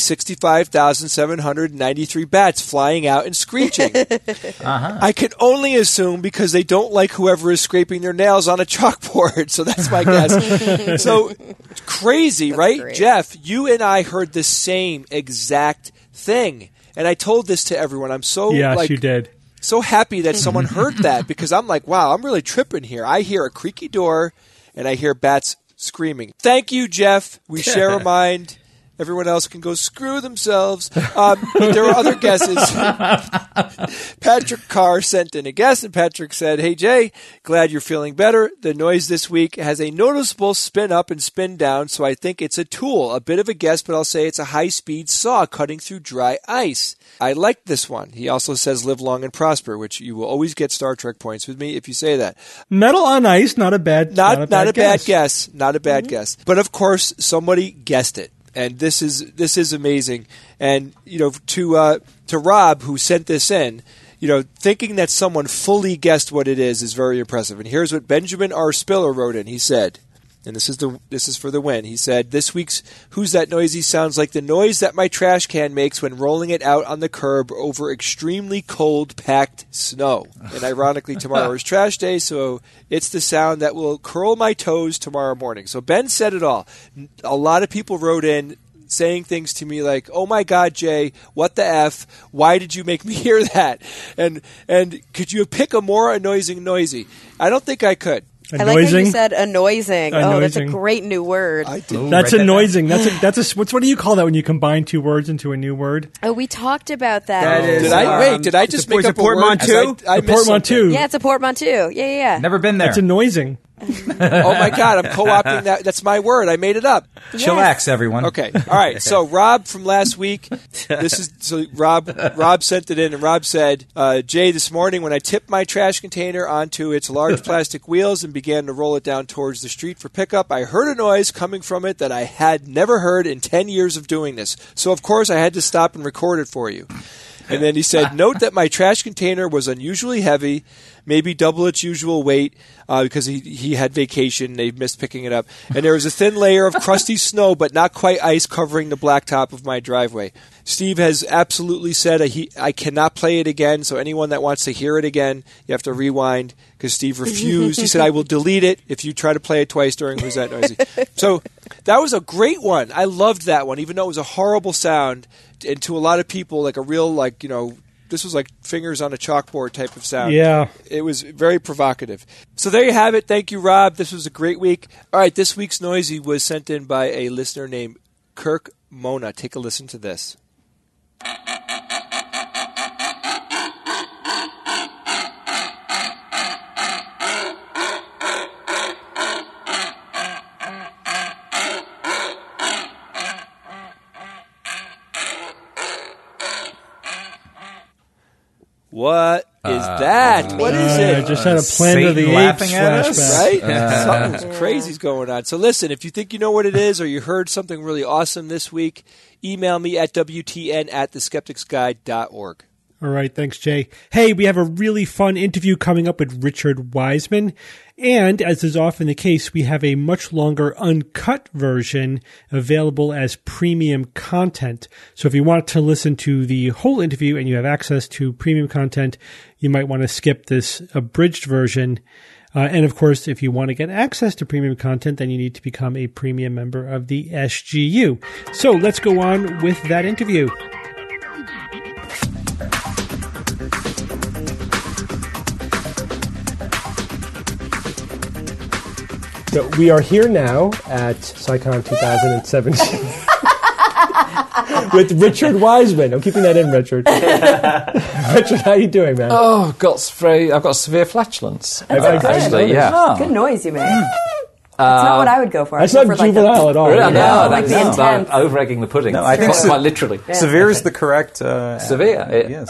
65,793 bats flying out and screeching. I can only assume because they don't like whoever is scraping their nails on a chalkboard. So that's my guess. So crazy, right? Great. Jeff, you and I heard the same exact thing. And I told this to everyone. I'm so Yes, you did. so happy that someone heard that because I'm like, wow, I'm really tripping here. I hear a creaky door and I hear bats screaming. Thank you, Jeff. We share a mind. Everyone else can go screw themselves. But there were other guesses. Patrick Carr sent in a guess, and Patrick said, hey, Jay, glad you're feeling better. The noise this week has a noticeable spin up and spin down, so I think it's a tool. A bit of a guess, but I'll say it's a high-speed saw cutting through dry ice. I liked this one. He also says live long and prosper, which you will always get Star Trek points with me if you say that. Metal on ice, not a bad Not a bad guess. guess. Not a bad guess. But of course, somebody guessed it. And this is amazing. And to Rob, who sent this in, thinking that someone fully guessed what it is very impressive. And here's what Benjamin R. Spiller wrote in. He said, and this is for the win. He said, this week's Who's That Noisy sounds like the noise that my trash can makes when rolling it out on the curb over extremely cold, packed snow. And ironically, tomorrow is trash day, so it's the sound that will curl my toes tomorrow morning. So Ben said it all. A lot of people wrote in saying things to me like, oh my God, Jay, what the F? Why did you make me hear that? And could you pick a more annoying noisy? I don't think I could. I like how Annoying? you said annoying. Oh, that's a Annoying. great new word. I did. That's Write that annoying. What do you call that when you combine two words into a new word? Oh, we talked about that. That is, Did I just make it's up a a word? portmanteau? I A missed portmanteau. something. Yeah, it's a portmanteau. Yeah. Never been there. That's annoying. Oh my God, I'm co-opting that. That's my word. I made it up. Chillax, everyone. Okay. All right. So Rob from last week, Rob sent it in, and Rob said, Jay, this morning when I tipped my trash container onto its large plastic wheels and began to roll it down towards the street for pickup, I heard a noise coming from it that I had never heard in 10 years of doing this. So of course I had to stop and record it for you. And then he said, note that my trash container was unusually heavy, maybe double its usual weight, because he had vacation. They missed picking it up. And there was a thin layer of crusty snow, but not quite ice, covering the blacktop of my driveway. Steve has absolutely said I cannot play it again, so anyone that wants to hear it again, you have to rewind, because Steve refused. He said, I will delete it if you try to play it twice during Who's That Noisy. So that was a great one. I loved that one, even though it was a horrible sound. And to a lot of people, like a real, this was like fingers on a chalkboard type of sound. Yeah. It was very provocative. So there you have it. Thank you, Rob. This was a great week. All right, this week's Noisy was sent in by a listener named Kirk Mona. Take a listen to this. What is that? What is I it? just had a Planet of the Satan Apes laughing at us? flashback. Right? Something crazy's going on. So listen, if you think you know what it is or you heard something really awesome this week, email me at WTN@theskepticsguide.org. All right, thanks, Jay. Hey, we have a really fun interview coming up with Richard Wiseman. And as is often the case, we have a much longer uncut version available as premium content. So if you want to listen to the whole interview and you have access to premium content, you might want to skip this abridged version. And of course, if you want to get access to premium content, then you need to become a premium member of the SGU. So let's go on with that interview. So we are here now at SciCon 2017 with Richard Wiseman. I'm keeping that in, Richard. Richard, how you doing, man? Oh, I've got severe flatulence. Actually, yeah. Good noise you make. That's not what I would go for. That's not juvenile at all. Really? Yeah. No, like that's the intense. over-egging the pudding. No, I think quite literally. severe is the correct... Severe. Yes.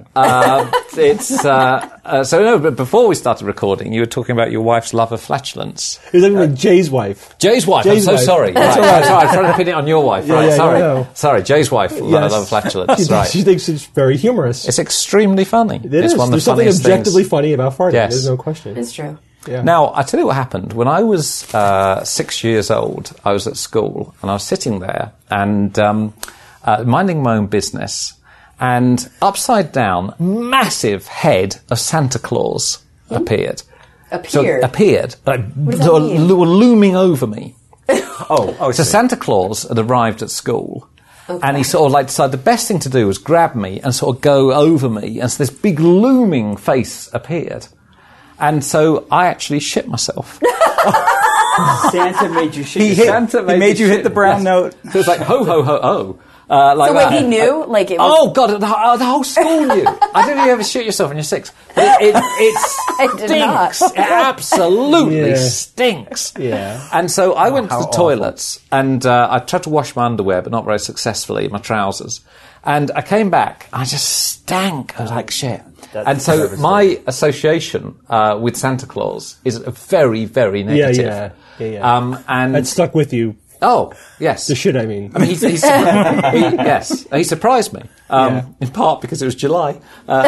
But before we started recording, you were talking about your wife's love of flatulence. He's looking like Jay's wife. Jay's wife. Jay's I'm wife. so sorry. That's Right. all right. Sorry, I'm trying to pin it on your wife. Yeah, Right. yeah, Sorry. no. Sorry. Jay's wife. Love of flatulence. Right. She thinks it's very humorous. It's extremely funny. It It's is. one of the There's something funniest objectively things. funny about farting. Yes. There's no question. It's true. Yeah. Now, I tell you what happened. When I was 6 years old, I was at school, and I was sitting there and minding my own business, and upside down, massive head of Santa Claus appeared. Appeared? So, appeared. Like, does that mean? were looming over me. Oh, So Santa Claus had arrived at school. Okay. And he sort of like decided the best thing to do was grab me and sort of go over me, and so this big looming face appeared. And so I actually shit myself. Santa made you shit. He made you hit the brown note. So it was like, ho, ho, ho, oh. Like So wait, that. he knew? Like it was... Oh, God, the whole school knew. I don't know if you ever shit yourself when you're 6. But it I did not. stinks. It absolutely Yeah. stinks. Yeah. And so I went to the how toilets, and I tried to wash my underwear, but not very successfully, my trousers. And I came back, I just stank. I was like, shit. And so my association with Santa Claus is very, very negative. Yeah. And That stuck with you. oh, yes. The shit, I mean. I mean, he surprised me. In part because it was July.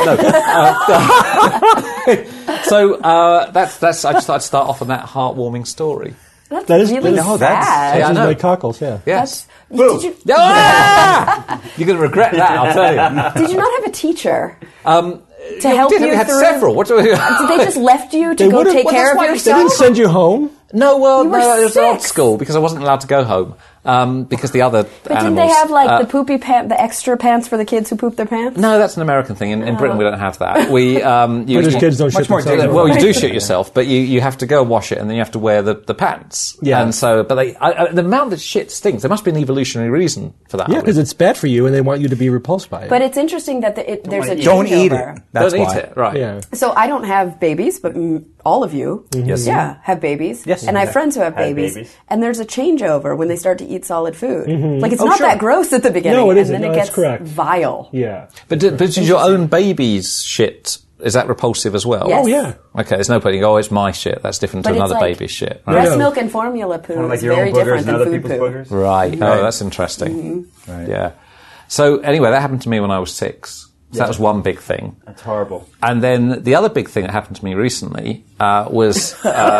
So that's. I just thought I'd start off on that heartwarming story. That's That is- really no, sad. That's Yeah, I just know. like cockles, yeah. Yes. Did you Ah! You're going to regret that, I'll tell you. did you not have a teacher to Yeah, help we did. you We had through? several. What do we? Did they just left you to They go would've- take well, care that's of why we They yourself? didn't send you home? No, well, You were no, it was an odd 6. school because I wasn't allowed to go home because the other But animals. didn't they have like the poopy pants, the extra pants for the kids who poop their pants? No, that's an American thing. In Britain, we don't have that. We British kids don't shit more themselves. dangerous. well, you do shit yourself, but you have to go wash it, and then you have to wear the pants. Yeah. And so, but the amount that shit stinks. There must be an evolutionary reason for that. Yeah, because it's bad for you and they want you to be repulsed by it. But it's interesting that there's a Don't eat changeover. it. That's don't why. eat it, right? yeah. So I don't have babies, but all of you, yeah, have babies. Yes. And I have friends who have babies, babies. and there's a changeover when they start to eat solid food. Like it's Oh, not sure. that gross at the beginning, No, it and isn't. then No, it that's gets correct. vile. Yeah. But does your own baby's shit, is that repulsive as well? Yes. Oh, yeah. Okay, there's no point in going, oh, it's my shit. That's different But to it's another like baby's shit. Breast No. milk and formula poo Like is your very own boogers different and than other food people's poo. boogers. Right. Oh, that's interesting. Right. Yeah. So anyway, that happened to me when I was 6. So that was one big thing. That's horrible. And then the other big thing that happened to me recently was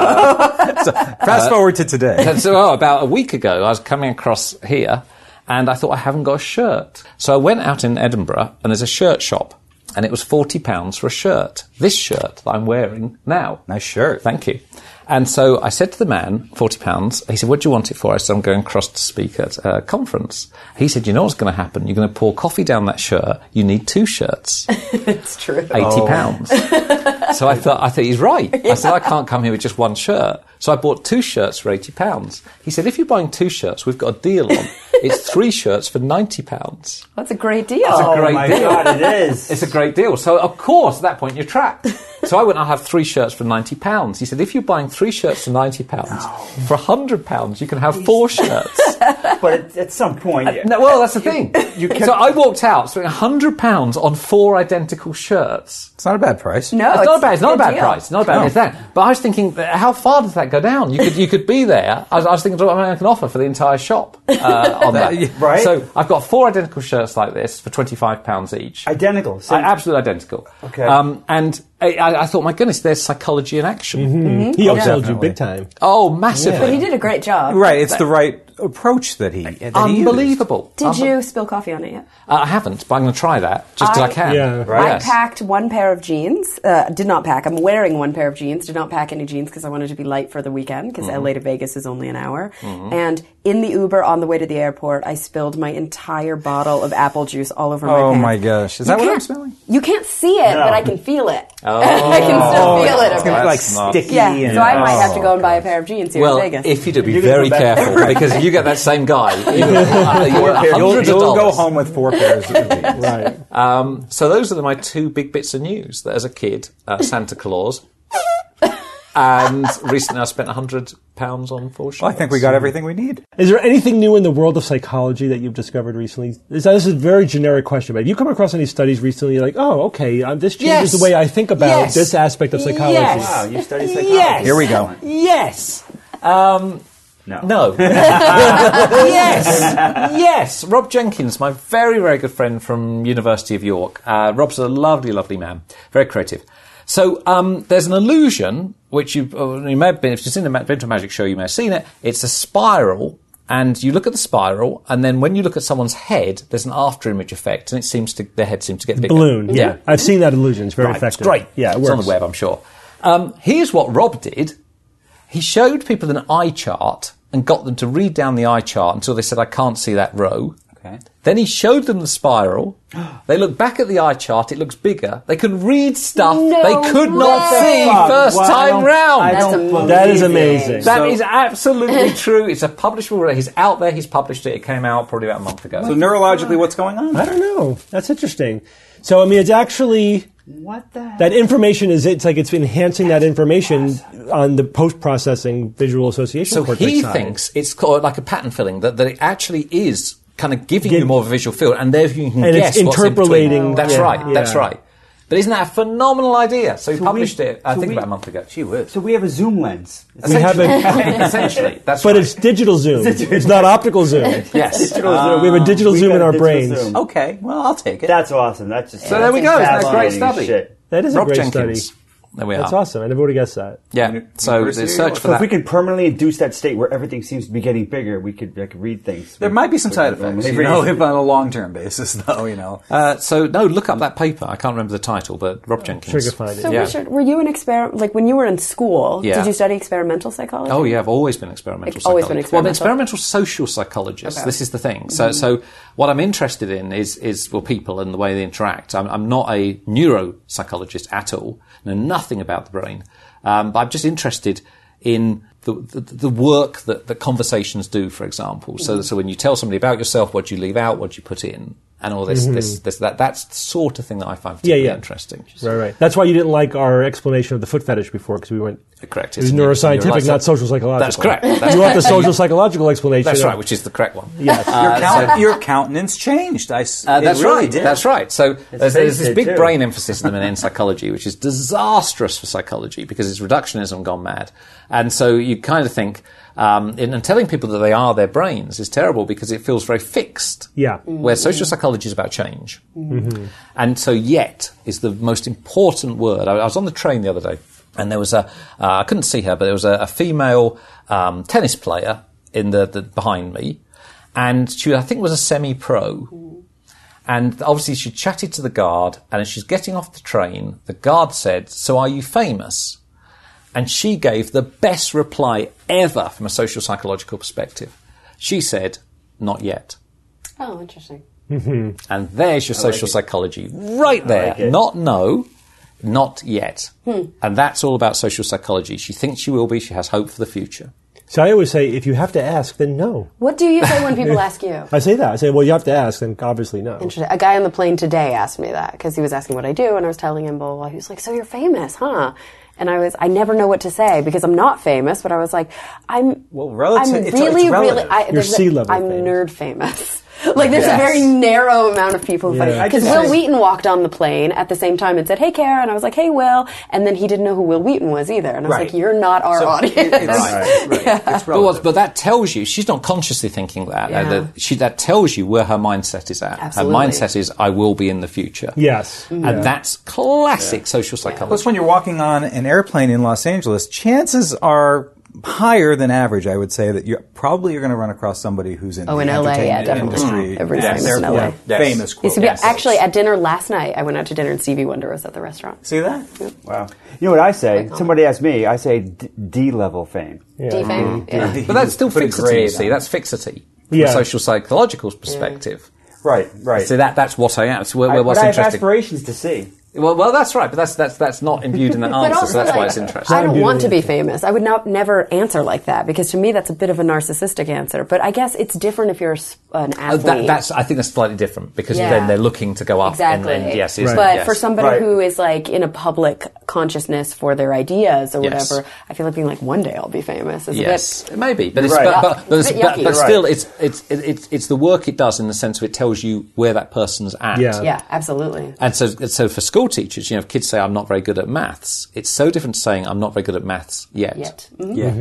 Fast forward to today. so about a week ago, I was coming across here, and I thought I haven't got a shirt. So I went out in Edinburgh, and there's a shirt shop, and it was £40 for a shirt. This shirt that I'm wearing now. Nice shirt. Thank you. And so I said to the man, £40. He said, what do you want it for? I said, I'm going across to speak at a conference. He said, you know what's going to happen? You're going to pour coffee down that shirt. You need 2 shirts. It's true. £80. So I thought he's right. I said, I can't come here with just one shirt. So I bought 2 shirts for £80. He said, if you're buying 2 shirts, we've got a deal on. It's 3 shirts for £90. That's a great deal. It's a great Oh my deal. God, it is. It's a great deal. So, of course, at that point, you're trapped. So I went, I'll have 3 shirts for £90. He said, if you're buying 3 shirts for £90, for £100, you can have 4 shirts. but at some point, No, well, that's the thing. So I walked out spending £100 on 4 identical shirts. It's not a bad price. No, It's not a bad deal. price. It's not a bad it's that. But I was thinking, how far does that go down? You could be there. I was thinking, what I can offer for the entire shop on that. Right. So I've got 4 identical shirts like this for £25 each. identical. Same. Absolutely identical. Okay. And I thought, my goodness, there's psychology in action. He upsold you definitely. big time. Oh, massively. But he did a great job. Right, it's the right approach that he used. Unbelievable. Did you spill coffee on it yet? I haven't, but I'm going to try that just because I can. Yeah. Right. I packed one pair of jeans. Did not pack. I'm wearing one pair of jeans. Did not pack any jeans because I wanted to be light for the weekend because LA to Vegas is only an hour. And in the Uber on the way to the airport, I spilled my entire bottle of apple juice all over my Oh pants. my gosh. Is that what I'm smelling? You can't see it, No. but I can feel it. Oh. I can still feel it. It's going to be like sticky. Yeah, and, so I might have to go and buy a pair of jeans here Well, in Vegas. if you do, be You're gonna very go back- careful because if you get that same guy, You'll go $100. home with 4 pairs of jeans. Right. So those are my 2 big bits of news. That as a kid, Santa Claus, and recently I spent £100 on 4 shirts. Well, I think we got everything we need. Is there anything new in the world of psychology that you've discovered recently? This is a very generic question, but have you come across any studies recently? You're like, oh, okay, this changes Yes. the way I think about Yes. this aspect of psychology. Yes. Wow, you study psychology. Yes. Here we go. Yes. No. No. Yes. Rob Jenkins, my very, very good friend from University of York. Rob's a lovely, lovely man. Very creative. So there's an illusion, which you may have been, if you've been to a magic show, you may have seen it. It's a spiral, and you look at the spiral, and then when you look at someone's head, there's an after-image effect, and their head seems to get bigger. Balloon, yeah. I've seen that illusion. It's very Right, effective. It's great. Yeah, it it's on works. the web, I'm sure. Here's what Rob did. He showed people an eye chart and got them to read down the eye chart until they said, I can't see that row. Okay. Then he showed them the spiral. They looked back at the eye chart. It looks bigger. They could read stuff No they could not way. see first Well, time round. I That's don't amazing. believe That is it. amazing. That is absolutely true. It's a publishable. He's out there. He's published it. It came out probably about a month ago. So neurologically, what's going on? I don't know. That's interesting. So, I mean, it's actually... What the heck? That information it's like it's enhancing that information on the post-processing visual association So cortex he side. thinks it's called like a pattern filling, that it actually is kind of giving you more of a visual field, and therefore you can And it's guess what's in between. interpolating- That's yeah, right. That's yeah. right. But isn't that a phenomenal idea? So he published it, I so think, we- about a month ago. Gee whiz. So we have a zoom lens. We have Essentially, that's but right. it's digital zoom. It's not optical zoom. Yes. We have a digital We zoom got in a our digital brains. zoom. Okay, well, I'll take it. That's awesome. That's just So there we go. Isn't that a great fascinating study? shit. That is a Rob great Jenkins. study. There we That's are. awesome. I never would have guessed that. Yeah. So University the of search York. for So if that. we can permanently induce that state where everything seems to be getting bigger, we could read things. There might be some side effects, Maybe- you know, if on a long-term basis, though, you know. So no, look up that paper. I can't remember the title, but Rob Jenkins. Sure you can find it. So, Yeah. Richard, were you like when you were in school, Yeah. did you study experimental psychology? Oh yeah, I've always been experimental. Always psychologist. been Well, I'm an experimental. experimental social psychologist. Okay. This is the thing. So what I'm interested in is well, people and the way they interact. I'm not a neuropsychologist at all. Know nothing about the brain, but I'm just interested in the work that conversations do. For example, so when you tell somebody about yourself, what do you leave out, what do you put in, and all this, that's the sort of thing that I find particularly interesting. Right. That's why you didn't like our explanation of the foot fetish before, because we went. Correct. It was It's neuroscientific, neuroscientific. not social psychological. That's correct. That's you want the correct. social psychological explanation? That's right, which is the correct one. Yes. Your countenance changed. That's really right. did. That's right. So there's face this did big too. brain emphasis in psychology, which is disastrous for psychology because it's reductionism gone mad. And so you kind of think, and telling people that they are their brains is terrible because it feels very fixed. Yeah. Where social psychology is about change. And so yet is the most important word. I was on the train the other day and there was I couldn't see her, but there was a female tennis player in the behind me. And she, I think, was a semi-pro. And obviously she chatted to the guard, and as she's getting off the train, the guard said, "So are you famous?" And she gave the best reply ever from a social psychological perspective. She said, "Not yet." Oh, interesting. And there's your social psychology right there. like it. Not no, not yet. And that's all about social psychology. She thinks she will be. She has hope for the future. So I always say, if you have to ask, then no. What do you say when people ask you? I say that. I say, well, you have to ask, then obviously no. Interesting. A guy on the plane today asked me that because he was asking what I do, and I was telling him, well, he was like, "So you're famous, huh?" And I never know what to say because I'm not famous, but I was like, I'm relative. You're sea-level I'm famous. nerd famous. Like, there's a very narrow amount of people. Because Will Wheaton walked on the plane at the same time and said, "Hey, Kara," and I was like, "Hey, Will," and then he didn't know who Will Wheaton was either, and I was like, "You're not our audience." But that tells you she's not consciously thinking that. That tells you where her mindset is at. Absolutely. Her mindset is, "I will be in the future." Yes. And that's classic social psychology. Plus, when you're walking on an airplane in Los Angeles, chances are higher than average, I would say, that you're probably going to run across somebody who's in the in LA, entertainment industry. Everybody's famous in LA. Famous quote. Actually, at dinner last night, I went out to dinner and Stevie Wonder was at the restaurant. See that? Wow. You know what I say? Somebody asked me, I say D-level fame. D-fame. Yeah. But that's still fixity, you see. That's fixity from a social psychological perspective. Right. So that's what I am. So what's but I have interesting. aspirations to see. Well, that's right, but that's not imbued in an answer, so that's why it's interesting. I don't want to be famous. I would never answer like that because to me that's a bit of a narcissistic answer. But I guess it's different if you're an athlete. I think that's slightly different because then they're looking to go up. Exactly. But for somebody who is like in a public consciousness for their ideas or whatever, I feel like being like one day I'll be famous is a bit maybe, but still it's the work it does in the sense of it tells you where that person's at. Yeah, absolutely. And so for school teachers, if kids say I'm not very good at maths, it's so different to saying I'm not very good at maths yet.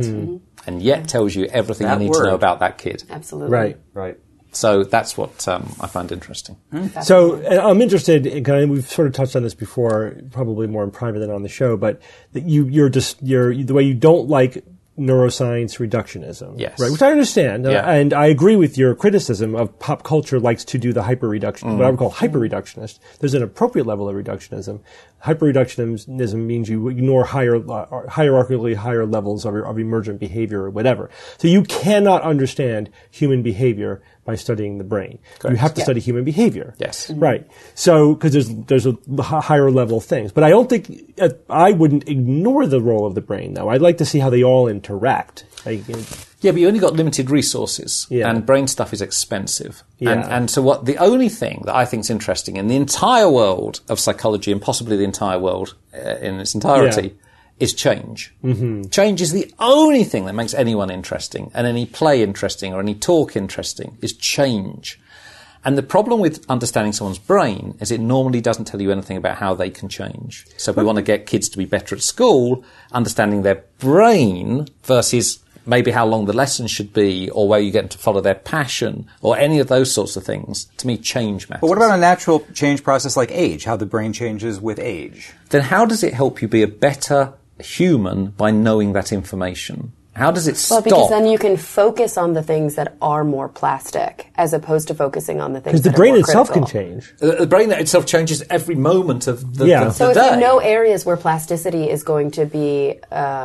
And yet tells you everything you need to know about that kid. Absolutely. Right. So that's what I find interesting. So I'm interested, and we've sort of touched on this before, probably more in private than on the show, but that you're the way you don't like neuroscience reductionism, right? Which I understand, and I agree with your criticism of pop culture likes to do the hyper-reduction, what I would call hyper-reductionist. There's an appropriate level of reductionism. Hyper-reductionism means you ignore hierarchically higher levels of emergent behavior or whatever. So you cannot understand human behavior by studying the brain. Correct. You have to study human behavior. Yes. Right. So, because there's a higher level things. But I don't think, I wouldn't ignore the role of the brain, though. I'd like to see how they all interact. Yeah, but you only got limited resources, and brain stuff is expensive. And so the only thing that I think is interesting in the entire world of psychology, and possibly the entire world in its entirety, is change. Change is the only thing that makes anyone interesting, and any play interesting, or any talk interesting, is change. And the problem with understanding someone's brain is it normally doesn't tell you anything about how they can change. So if we want to get kids to be better at school, understanding their brain versus maybe how long the lesson should be, or where you get them to follow their passion, or any of those sorts of things, to me, change matters. But what about a natural change process like age, how the brain changes with age? Then how does it help you be a better human by knowing that information? How does it stop? Well, because then you can focus on the things that are more plastic, as opposed to focusing on the things that are more critical. Because the brain itself can change. The brain itself changes every moment of the day. So if you know areas where plasticity is going to be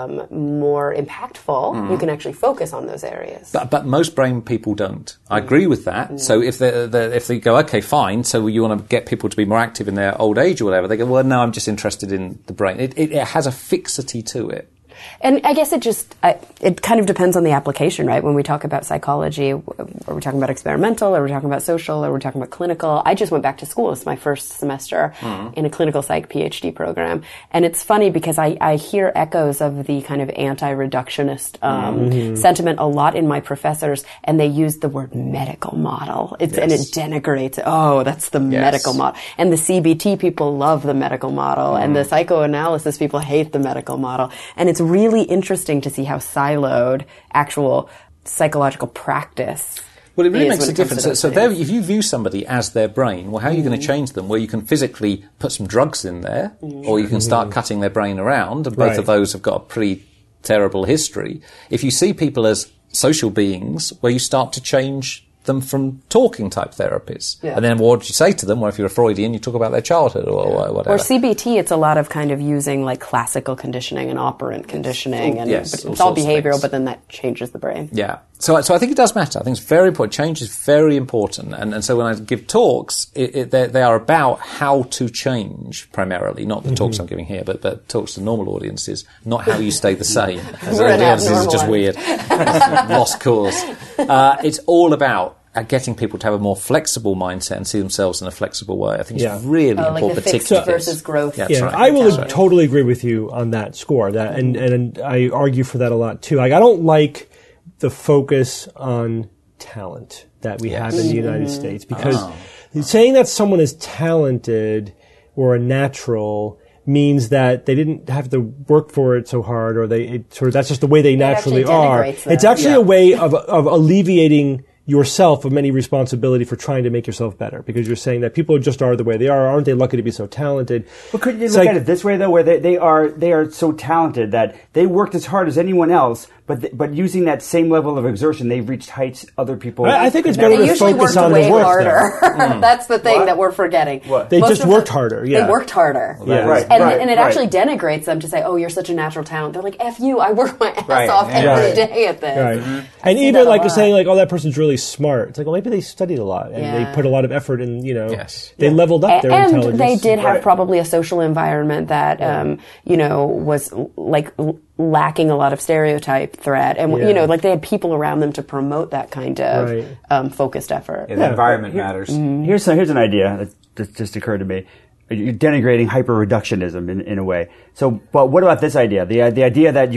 more impactful, you can actually focus on those areas. But most brain people don't. I agree with that. So if they go, okay, fine, so you want to get people to be more active in their old age or whatever, they go, well, no, I'm just interested in the brain. It has a fixity to it. And I guess it kind of depends on the application, right? When we talk about psychology, are we talking about experimental, are we talking about social, are we talking about clinical? I just went back to school. It's my first semester in a clinical psych PhD program. And it's funny because I hear echoes of the kind of anti-reductionist sentiment a lot in my professors, and they use the word medical model. And it denigrates, that's the medical model. And the CBT people love the medical model, and the psychoanalysis people hate the medical model. And it's really interesting to see how siloed actual psychological practice. Well, it really makes a difference. So there, if you view somebody as their brain, well, how are you going to change them? Well, you can physically put some drugs in there, or you can start cutting their brain around, and both of those have got a pretty terrible history. If you see people as social beings, where you start to change them from talking type therapies. And then what do you say to them? Well, if you're a Freudian, you talk about their childhood or whatever. Or CBT, it's a lot of kind of using like classical conditioning and operant conditioning. And it's all behavioral, but then that changes the brain. Yeah. So I think it does matter. I think it's very important. Change is very important. And so when I give talks, they are about how to change primarily, not the talks I'm giving here, but talks to normal audiences, not how you stay the same. As audiences is just weird. Lost cause. It's all about at getting people to have a more flexible mindset and see themselves in a flexible way. I think Yeah. it's really important, like the fixed particularly versus growth. Yeah, Yeah, that's right. I will That's right. totally agree with you on that score. That and I argue for that a lot too. Like I don't like the focus on talent that we have in the United States because saying that someone is talented or a natural means that they didn't have to work for it so hard, or that's just the way they naturally actually are. denigrates them. It's actually a way of alleviating yourself of any responsibility for trying to make yourself better, because you're saying that people just are the way they are. Aren't they lucky to be so talented? But could you It's look like- at it this way, though, where they are so talented that they worked as hard as anyone else, but using that same level of exertion, they've reached heights other people. I think it's never better They to usually focus worked on way the work. harder. That's the thing that we're forgetting. What? They Most just of worked the- harder, yeah. They worked harder. Yeah. Right, And, right, and it right. actually denigrates them to say, "Oh, you're such a natural talent." They're like, "F you! I work my ass Right, off yeah. every Right. day at this." Right. I And see even that a like lot. saying like, oh, that person's really smart. It's like, well, maybe they studied a lot and Yeah. they put a lot of effort in, Yes. they leveled up their and intelligence. they did have Right. probably a social environment that was like lacking a lot of stereotype threat, and Yeah. like they had people around them to promote that kind of Right. focused effort. Yeah, the environment matters. Here's an idea that just occurred to me. You're denigrating hyper-reductionism in a way. So, but what about this idea? The idea that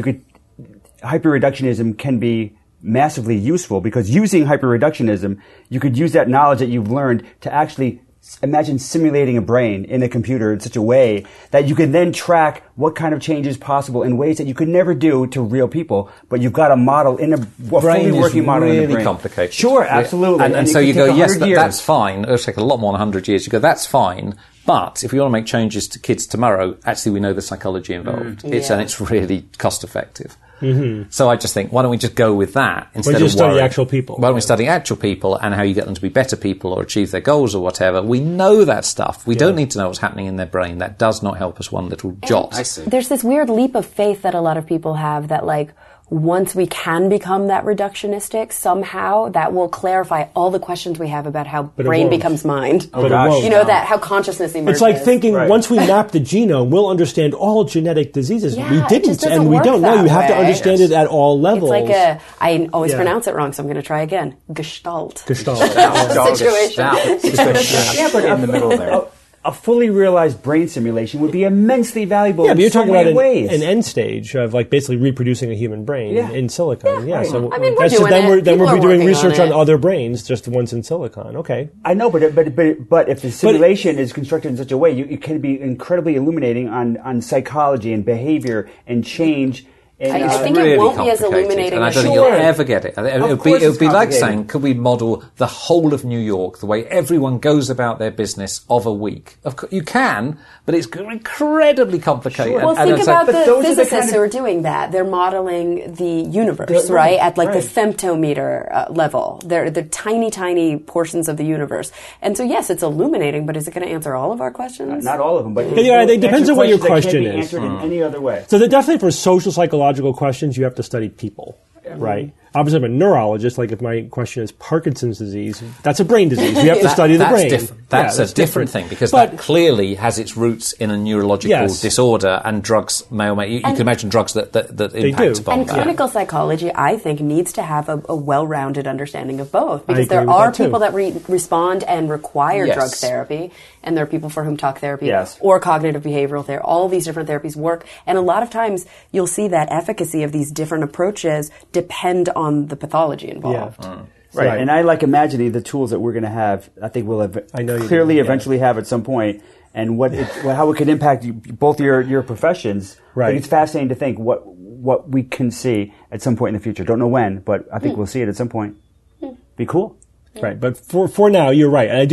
hyper-reductionism can be massively useful, because using hyper-reductionism, you could use that knowledge that you've learned to actually imagine simulating a brain in a computer in such a way that you can then track what kind of change is possible in ways that you could never do to real people, but you've got a model in a fully Brain is working model in the really brain. complicated. Sure, absolutely. And it so could you take go, yes, 100 years. that's fine. It'll take a lot more than 100 years. You go, that's fine. But if we want to make changes to kids tomorrow, actually we know the psychology involved. And it's really cost effective. Mm-hmm. So I just think, why don't we just go with that instead just of study worrying? actual people. Why don't we study actual people and how you get them to be better people or achieve their goals or whatever? We know that stuff. We don't need to know what's happening in their brain. That does not help us one little jot. I see. There's this weird leap of faith that a lot of people have that, like, once we can become that reductionistic, somehow that will clarify all the questions we have about how it brain won't. becomes mind. But it won't. That how consciousness emerges. It's like thinking Right. once we map the genome, we'll understand all genetic diseases. Yeah, we it didn't, just doesn't and we work don't know. that You have to way. understand it at all levels. It's like I always Yeah. pronounce it wrong, so I'm going to try again. Gestalt. Gestalt. Situation. Yeah, but in the middle there. A fully realized brain simulation would be immensely valuable. Yeah, but in you're so talking many about ways. an end stage of like basically reproducing a human brain Yeah. in silicon. Yeah, so I mean, we're that's just, doing then it. we're then People we'll be are doing working on research on it. other brains, just the ones in silicon. Okay. I know, but if the simulation is constructed in such a way, it can be incredibly illuminating on psychology and behavior and change. And, I think really it won't be as complicated, illuminating and I as don't think sure. you'll ever get it. It would course be it's like complicated. saying, could we model the whole of New York, the way everyone goes about their business of a week? Of course, you can, but it's incredibly complicated. Well, And think it's about like, the those are the physicists kind of- who are doing that. They're modeling the universe, They're- right? At like right. the femtometer level. They're tiny, tiny portions of the universe. And so, yes, it's illuminating, but is it going to answer all of our questions? not all of them, but Yeah, it depends on what your question that can't be is. answered in any other way. So definitely for social psychological questions, you have to study people, right? Obviously, I'm a neurologist. Like if my question is Parkinson's disease, that's a brain disease. You have to study the that's brain. different. That's Yeah, a different thing because But- that clearly has its roots in a neurological Yes. disorder, and drugs may or may. You can imagine drugs that impact do. upon And that. clinical psychology, I think, needs to have a well-rounded understanding of both. Because agree there with are that, too. people that respond and require Yes. drug therapy, and there are people for whom talk therapy Yes. or cognitive behavioral therapy. All these different therapies work. And a lot of times, you'll see that efficacy of these different approaches depend on the pathology involved. Right. And I like imagining the tools that we're going to have. I think we'll I know you clearly do, yeah. eventually have at some point, and how it could impact both your professions. Right. I think it's fascinating to think what we can see at some point in the future. Don't know when, but I think we'll see it at some point. Be cool. Right, but for now, you're right. And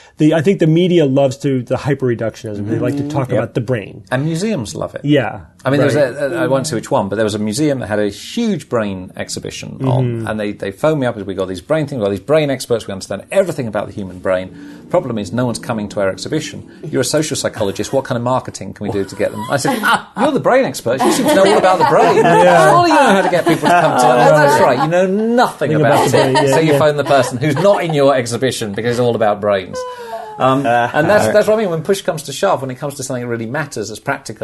I think the media loves the hyper-reductionism. They like to talk about the brain. And museums love it. Yeah. I mean, right. there was I won't say which one, but there was a museum that had a huge brain exhibition on, and they phoned me up as we got these brain things, we got these brain experts, we understand everything about the human brain. Problem is, no one's coming to our exhibition. You're a social psychologist, what kind of marketing can we do to get them? I said, you're the brain expert, you seem to know all about the brain. Surely you know how to get people to come to it. Oh, that's right, you know nothing about about the it. brain, yeah, So you yeah. phone the person who's not in your exhibition because it's all about brains. And that's what I mean. When push comes to shove, when it comes to something that really matters as practical,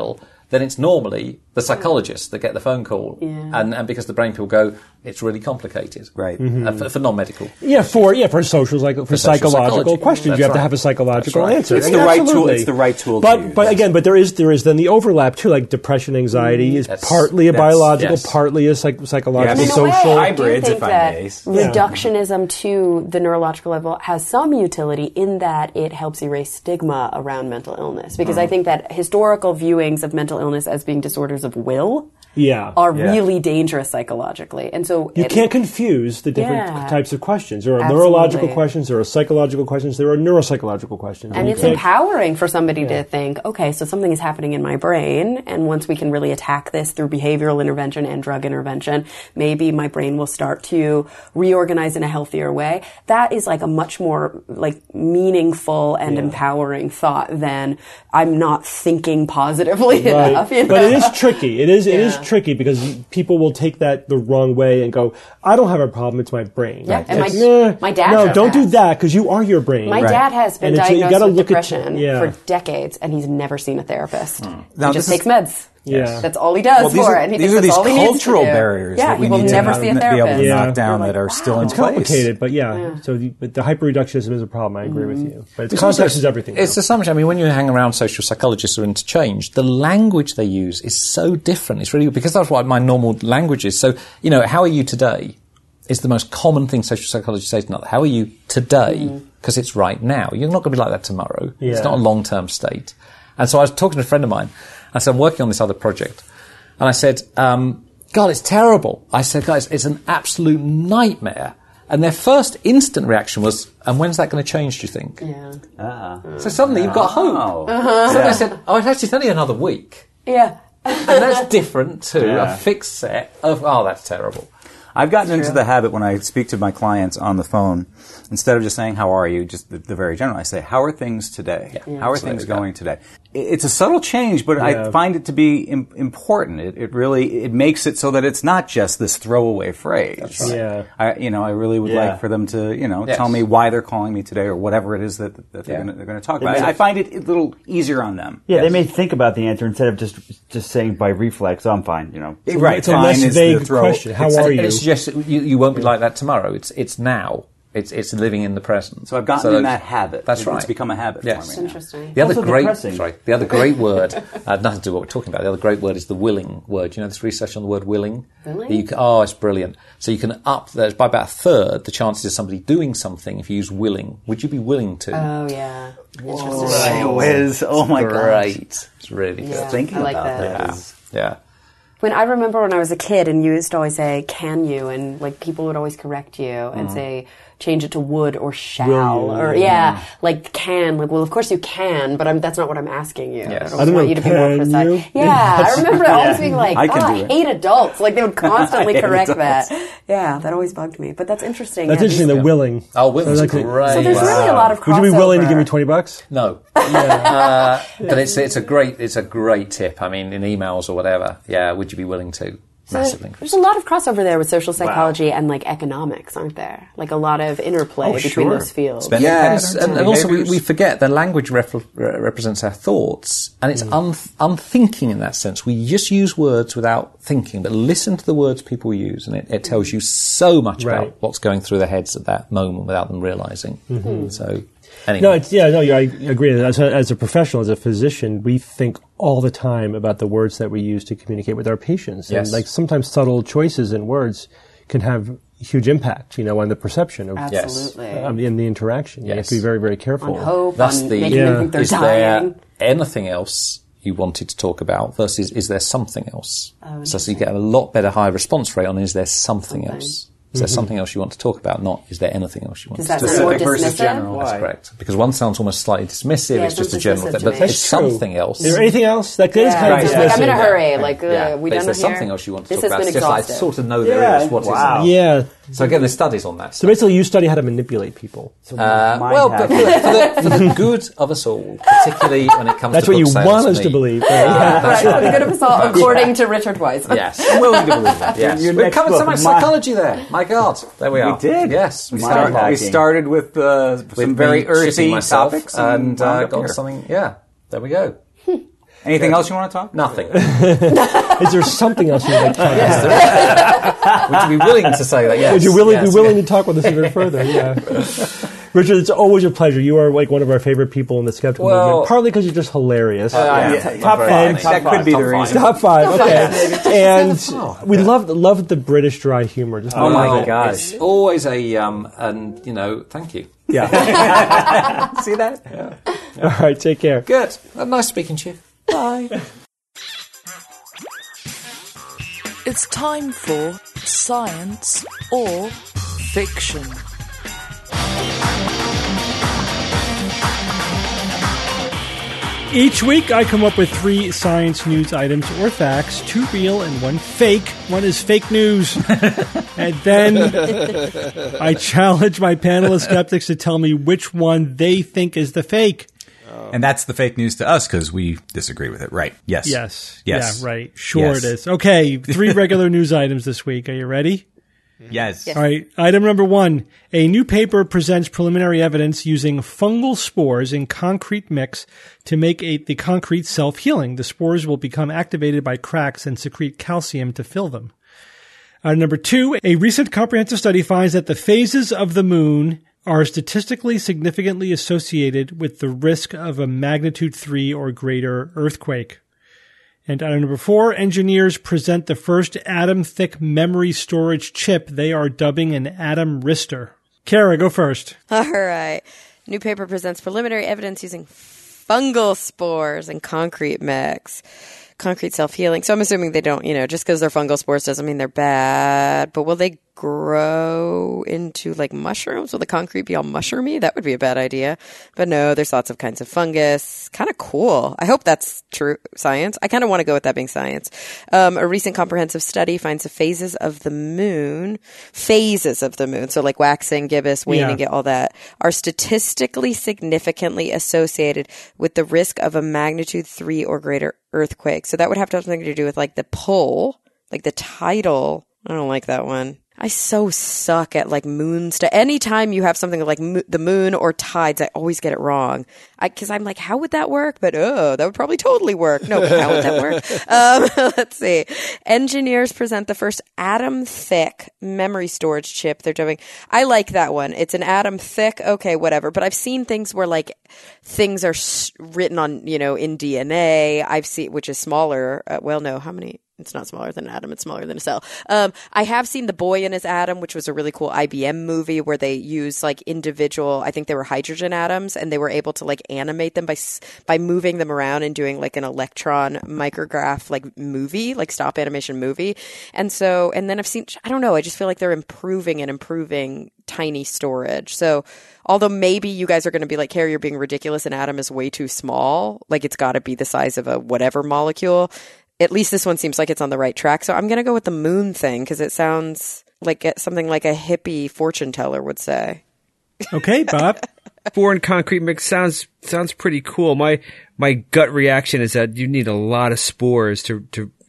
then it's normally the psychologists that get the phone call. And because the brain people go, it's really complicated. Right. For non-medical. Yeah, for social, for psychological psychology. questions, That's you have to right. have a psychological That's right. answer. It's And the right tool. absolutely. It's the right tool. But to use. but again, there is then the overlap too. Like depression, anxiety is That's- partly a that's- biological, yes. partly a psychological, Yeah, And in a social. way, I do hybrids, think if I that may. reductionism to the neurological level has some utility in that it helps erase stigma around mental illness. Because I think that historical viewings of mental illness as being disorders of will Yeah. are really dangerous psychologically. And so You can't confuse the different Yeah. types of questions. There are Absolutely. neurological questions, there are psychological questions, there are neuropsychological questions. And you it's can't- empowering for somebody to think, okay, so something is happening in my brain, and once we can really attack this through behavioral intervention and drug intervention, maybe my brain will start to reorganize in a healthier way. That is like a much more like meaningful and empowering thought than I'm not thinking positively Right. enough. You know? But it is tricky. It is tricky because people will take that the wrong way and go, "I don't have a problem; it's my brain." Yeah, and It's, my dad No, has. don't do that because you are your brain. My dad has been And it's- you diagnosed gotta with look at- depression yeah. for decades, and he's never seen a therapist. Now, He just this takes meds. Yeah. That's all he does Well, these for are, it. And he these thinks are that's these all he needs to cultural do. barriers Yeah, that we he will need never to see a be able therapist. to Yeah. knock down We're that are like, still in It's place. complicated, but but the hyperreductionism is a problem. I agree with you. But it's context is everything. It's assumption. I mean, when you hang around social psychologists or interchange, the language they use is so different. It's really because that's what my normal language is. So, how are you today? Is the most common thing social psychologists say to another. How are you today? Because it's right now. You're not going to be like that tomorrow. Yeah. It's not a long-term state. And so I was talking to a friend of mine. I said, I'm working on this other project. And I said, God, it's terrible. I said, guys, it's an absolute nightmare. And their first instant reaction was, and when's that going to change, do you think? Yeah. So suddenly you've got hope. So I said, oh, it's only another week. Yeah. And that's different to a fixed set of, oh, that's terrible. I've gotten into the habit when I speak to my clients on the phone, instead of just saying, how are you, just the very general, I say, how are things today? How are things going today? It's a subtle change, but I find it to be important. It really makes it so that it's not just this throwaway phrase. That's right. Yeah. I really would like for them to, tell me why they're calling me today or whatever it is that they're going to talk about. I find it a little easier on them. Yeah, they may think about the answer instead of just saying by reflex, I'm fine, Right. It's a less Fine is the vague throw. question. How And are it you? suggests that you won't be like that tomorrow. It's now. It's living in the present. So I've gotten in that habit. That's right. It's become a habit Yes. for me. now. Interesting. The other also great, depressing. the other great word, nothing to do with what we're talking about. The other great word is the willing word. This research on the word willing? Willing? It's brilliant. So you can up by about a third the chances of somebody doing something if you use willing. Would you be willing to? Oh, yeah. Interesting. Hey, Wiz. Oh my God. Great. It's really good. Yeah, Thinking I like about that. that. Yeah. When I remember when I was a kid and you used to always say, can you? And like people would always correct you and say, change it to would or shall. Or like can. Like, well, of course you can, but that's not what I'm asking you. Yes. I don't want you to be more can precise. you? Yeah, I remember always being like, I can I do it. hate adults. Like they would constantly hate correct adults. that. Yeah, that always bugged me. But that's interesting. That's Yeah, interesting. The willing. Oh, willing's So great. So there's really a lot of crossover. Would you be willing to give me $20? No. But it's a great tip. I mean, in emails or whatever. Yeah, would you be willing to? Massively. There's a lot of crossover there with social psychology and like economics, aren't there? Like a lot of interplay between those fields. Spending Yes, patterns and also behaviors. we forget that language represents our thoughts, and it's unthinking in that sense. We just use words without thinking, but listen to the words people use, and it tells you so much Right. about what's going through their heads at that moment without them realizing. So, anyway. No, I agree. As a professional, as a physician, we think all the time about the words that we use to communicate with our patients. Yes. And like sometimes subtle choices in words can have huge impact, on the perception of Absolutely. in the interaction. You have Yes. to be very, very careful. On hope, That's on the making them think they're is dying. there anything else you wanted to talk about versus is there something else? So you get a lot better high response rate on is there something else? Is there something else you want to talk about? Not is there anything else you want Does to that talk sound more Specific versus dismissive? general. That's correct. Because one sounds almost slightly dismissive, Yeah, it's just a it's general dismissive thing. to But me. it's something else. Is there anything else? That is kind Right, of yeah. Like, dismissive. I'm in a hurry. Like, we But done is there here? something else you want to This talk about? has It's been just I exhaustive. sort of know there is. What is wow. it? Yeah. So again, there's studies on that. So basically, you study how to manipulate people. Well, but for the good of us all, particularly when it comes That's to what you book sales want to us to me. believe. Right, for the good of us all, according to Richard Weiss. Yes, I'm willing to believe that. Yes, Your we've next covered so book, much psychology there. My God, there we are. We did. Yes, we We started started with some very me shitting earthy myself topics and wound up got here. something. Yeah, there we go. Anything else you want to talk? Nothing. Is there something else you'd like to talk about? Yes, would you be willing to say that? Yes. Would you be willing to talk with us even further? Yeah. Richard, it's always a pleasure. You are like one of our favorite people in the skeptical movement, partly because you're just hilarious. Top five. That could be the reason. Top five, okay. And we love the British dry humor. Just Oh love my it. God! It's always and thank you. Yeah. See that? Yeah. All right, take care. Good. Nice speaking to you. Bye. It's time for Science or Fiction. Each week, I come up with 3 science news items or facts, 2 real and 1 fake. One is fake news. And then I challenge my panel of skeptics to tell me which one they think is the fake. And that's the fake news to us because we disagree with it, right? Yes. Yes. Yes. Yeah, right. Sure Yes. it is. Okay, 3 regular news items this week. Are you ready? Yes. All right. Item number 1. A new paper presents preliminary evidence using fungal spores in concrete mix to make the concrete self-healing. The spores will become activated by cracks and secrete calcium to fill them. Item number 2. A recent comprehensive study finds that the phases of the moon are statistically significantly associated with the risk of a magnitude 3 or greater earthquake. And item number 4, engineers present the first atom-thick memory storage chip they are dubbing an Atom Rister. Kara, go first. All right. New paper presents preliminary evidence using fungal spores and concrete mix. Concrete self-healing. So I'm assuming they don't, just because they're fungal spores doesn't mean they're bad. But will they grow into like mushrooms? Will the concrete be all mushroomy? That would be a bad idea. But no, there's lots of kinds of fungus. Kind of cool. I hope that's true science. I kind of want to go with that being science. A recent comprehensive study finds the phases of the moon, so like waxing, gibbous, waning, all that, are statistically significantly associated with the risk of a magnitude 3 or greater earthquake. So that would have to have something to do with like the pull, like the tidal. I don't like that one. I so suck at like moon stuff. Anytime you have something like the moon or tides, I always get it wrong. Because I'm like, how would that work? But that would probably totally work. No, how would that work? Let's see. Engineers present the first atom-thick memory storage chip they're doing. I like that one. It's an atom thick. Okay, whatever. But I've seen things where like things are written on, in DNA. I've seen, which is smaller. How many? It's not smaller than an atom. It's smaller than a cell. I have seen The Boy and His Atom, which was a really cool IBM movie where they used like individual, I think they were hydrogen atoms, and they were able to like animate them by moving them around and doing like an electron micrograph like movie, like stop animation movie. And then I've seen, I don't know, I just feel like they're improving tiny storage. So although maybe you guys are going to be like, Carrie, you're being ridiculous. An atom is way too small. Like it's got to be the size of a whatever molecule. At least this one seems like it's on the right track. So I'm going to go with the moon thing because it sounds like something like a hippie fortune teller would say. Okay, Bob. Foreign concrete mix sounds pretty cool. My gut reaction is that you need a lot of spores to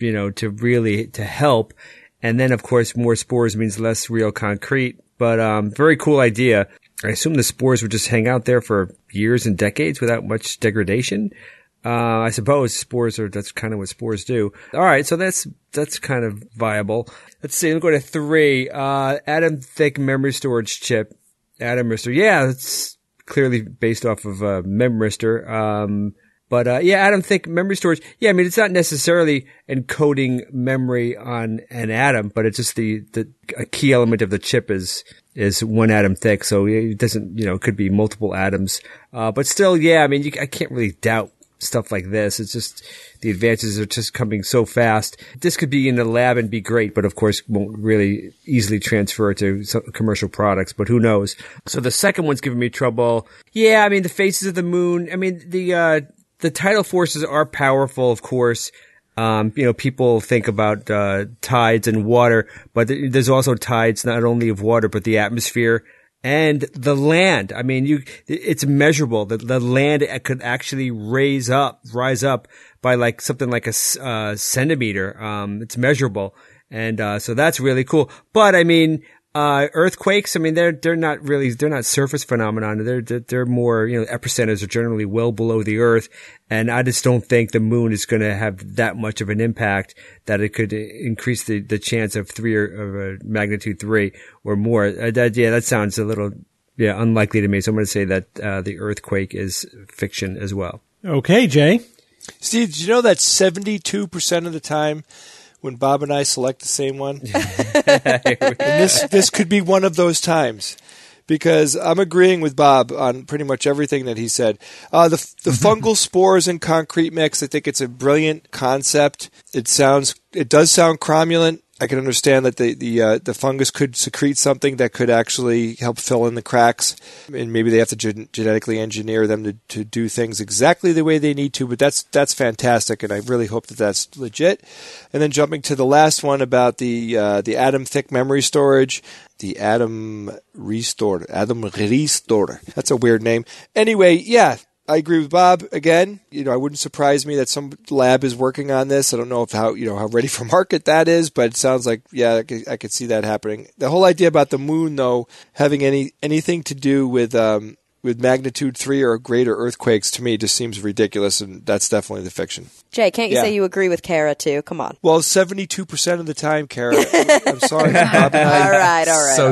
really help. And then of course more spores means less real concrete, but very cool idea. I assume the spores would just hang out there for years and decades without much degradation. I suppose that's kind of what spores do. All right. So that's kind of viable. Let's see. Let's go to 3. Atom thick memory storage chip. Atom Rister. Yeah, it's clearly based off of, Memristor. Atom thick memory storage. Yeah, I mean, it's not necessarily encoding memory on an atom, but it's just a key element of the chip is 1 atom thick. So it doesn't, could be multiple atoms. But still, yeah, I mean, I can't really doubt stuff like this. It's just the advances are just coming so fast. This could be in the lab and be great, but of course won't really easily transfer to some commercial products, but who knows. So the second one's giving me trouble. Yeah, I mean, the phases of the moon. I mean, the tidal forces are powerful, of course. People think about tides and water, but there's also tides not only of water, but the atmosphere. And the land, I mean, it's measurable. The land could actually rise up by like something like a centimeter. It's measurable. And, so that's really cool. But I mean, Earthquakes, I mean, they're not surface phenomenon. They're more, epicenters are generally well below the Earth. And I just don't think the moon is going to have that much of an impact that it could increase the chance of a magnitude 3 or more. That sounds a little, unlikely to me. So I'm going to say that, the earthquake is fiction as well. Okay, Jay. Steve, did you know that 72% of the time when Bob and I select the same one? And this could be one of those times, because I'm agreeing with Bob on pretty much everything that he said. The fungal spores in concrete mix, I think it's a brilliant concept. It does sound cromulent. I can understand that the fungus could secrete something that could actually help fill in the cracks, and maybe they have to genetically engineer them to do things exactly the way they need to. But that's fantastic, and I really hope that that's legit. And then jumping to the last one about the atom thick memory storage, the Atom Restore. That's a weird name. Anyway, yeah. I agree with Bob again. It wouldn't surprise me that some lab is working on this. I don't know how ready for market that is, but it sounds like, I could see that happening. The whole idea about the moon, though, having anything to do with magnitude 3 or greater earthquakes, to me just seems ridiculous, and that's definitely the fiction. Jay, can't you say you agree with Kara too? Come on. Well, 72% of the time, Kara. I'm sorry, Bob. All right. So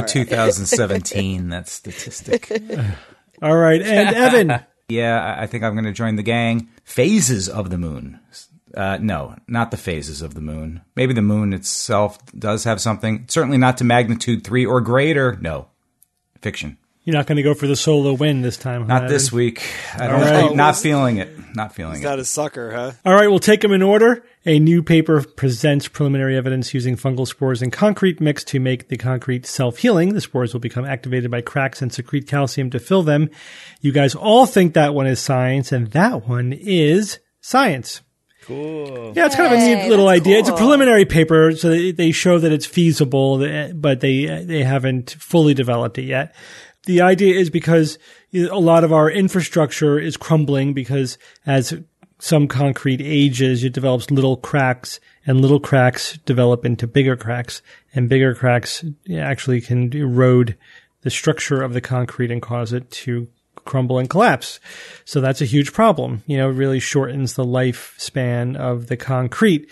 2017, that statistic. All right, and Evan. Yeah, I think I'm going to join the gang. Phases of the moon. No, not the phases of the moon. Maybe the moon itself does have something. Certainly not to magnitude 3 or greater. No. Fiction. You're not going to go for the solar wind this time, Not huh, this Evan? week. I don't. Not feeling it. Not feeling He's it. not a sucker, huh? All right, we'll take them in order. A new paper presents preliminary evidence using fungal spores in concrete mix to make the concrete self-healing. The spores will become activated by cracks and secrete calcium to fill them. You guys all think that one is science, and that one is science. Cool. Yeah, it's kind of a neat little idea. Cool. It's a preliminary paper, so they show that it's feasible, but they haven't fully developed it yet. The idea is because a lot of our infrastructure is crumbling because as some concrete ages, it develops little cracks, and little cracks develop into bigger cracks, and bigger cracks actually can erode the structure of the concrete and cause it to crumble and collapse. So that's a huge problem. It really shortens the lifespan of the concrete.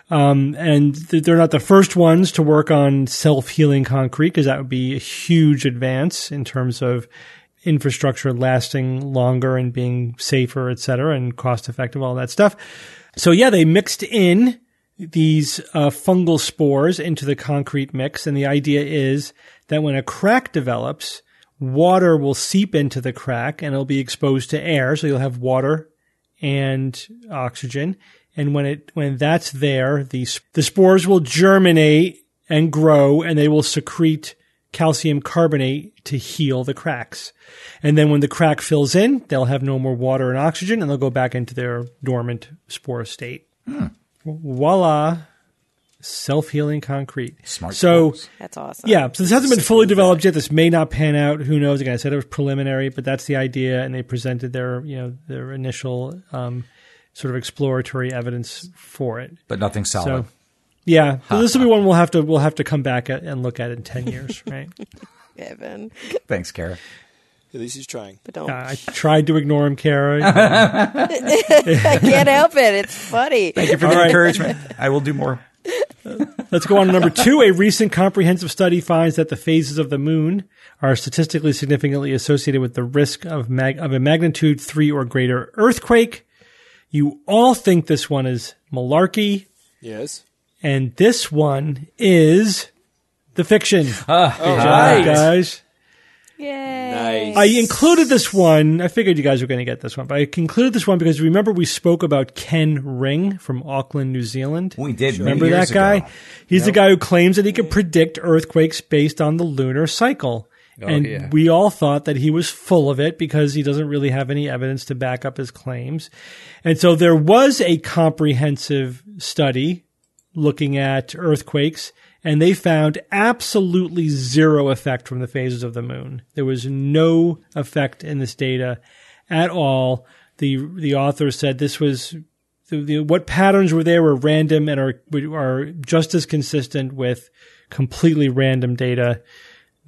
And they're not the first ones to work on self-healing concrete, because that would be a huge advance in terms of infrastructure lasting longer and being safer, et cetera, and cost effective, all that stuff. So yeah, they mixed in these fungal spores into the concrete mix. And the idea is that when a crack develops, water will seep into the crack and it'll be exposed to air. So you'll have water and oxygen. And when that's there, the spores will germinate and grow, and they will secrete calcium carbonate to heal the cracks. And then when the crack fills in, they'll have no more water and oxygen, and they'll go back into their dormant spore state. Voila. Self-healing concrete. Smart. So spores. That's awesome. Yeah, so this hasn't been fully developed yet. This may not pan out. Who knows? Again, I said it was preliminary, but that's the idea, and they presented their initial sort of exploratory evidence for it. But nothing solid. So, yeah, so this will be one we'll have to come back at and look at in 10 years, right? Evan. Thanks, Kara. At least he's trying. But don't. I tried to ignore him, Kara. I can't help it. It's funny. Thank you for the encouragement. I will do more. Let's go on to number 2. A recent comprehensive study finds that the phases of the moon are statistically significantly associated with the risk of a magnitude 3 or greater earthquake. You all think this one is malarkey. Yes. And this one is the fiction. All right, guys. Yay. Nice. I included this one. I figured you guys were going to get this one, but I included this one because remember we spoke about Ken Ring from Auckland, New Zealand? We did. Remember that guy? Ago. He's the guy who claims that he can predict earthquakes based on the lunar cycle. And we all thought that he was full of it because he doesn't really have any evidence to back up his claims. And so there was a comprehensive study looking at earthquakes, and they found absolutely zero effect from the phases of the moon. There was no effect in this data at all. The author said this was what patterns were there were random and are just as consistent with completely random data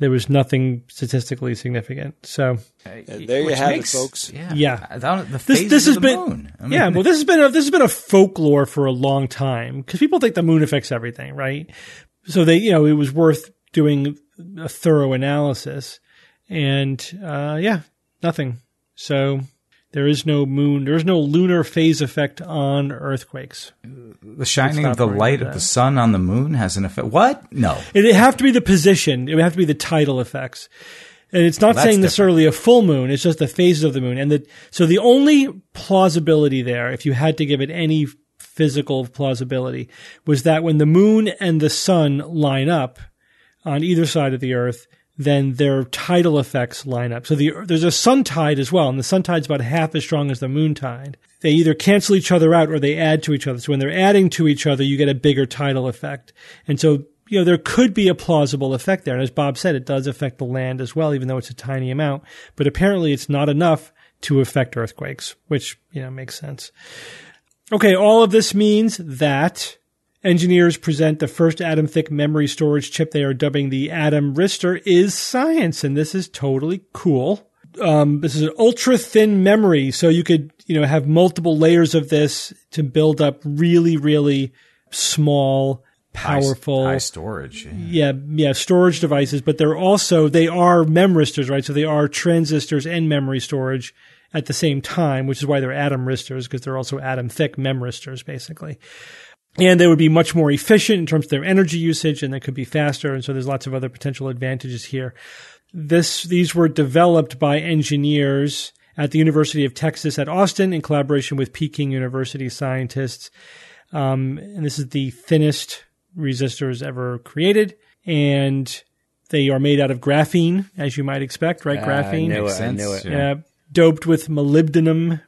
there was nothing statistically significant. So there you have it, folks. Yeah. The This phases has of the been moon. I mean, yeah. Well, this has been a folklore for a long time because people think the moon affects everything, right? So it was worth doing a thorough analysis, and nothing. So there is no moon. There is no lunar phase effect on earthquakes. the shining of the light of the sun on the moon has an effect. What? No. It'd have to be the position. It would have to be the tidal effects. And it's not saying necessarily a full moon. It's just the phases of the moon. So the only plausibility there, if you had to give it any physical plausibility, was that when the moon and the sun line up on either side of the earth, then their tidal effects line up. So there's a sun tide as well, and the sun tide's about half as strong as the moon tide. They either cancel each other out or they add to each other. So when they're adding to each other, you get a bigger tidal effect. And so, there could be a plausible effect there. And as Bob said, it does affect the land as well, even though it's a tiny amount. But apparently it's not enough to affect earthquakes, which, makes sense. Okay, all of this means that engineers present the first atom-thick memory storage chip they are dubbing the Atom Rister is science, and this is totally cool. This is an ultra-thin memory, so you could, have multiple layers of this to build up really, really small, powerful high storage. Storage devices, but they are memristors, right? So they are transistors and memory storage at the same time, which is why they're atom ristors, because they're also atom-thick memristors, basically. And they would be much more efficient in terms of their energy usage, and they could be faster. And so there's lots of other potential advantages here. These were developed by engineers at the University of Texas at Austin in collaboration with Peking University scientists. And this is the thinnest resistors ever created. And they are made out of graphene, as you might expect, right? Graphene. I knew it. Yeah. Doped with molybdenum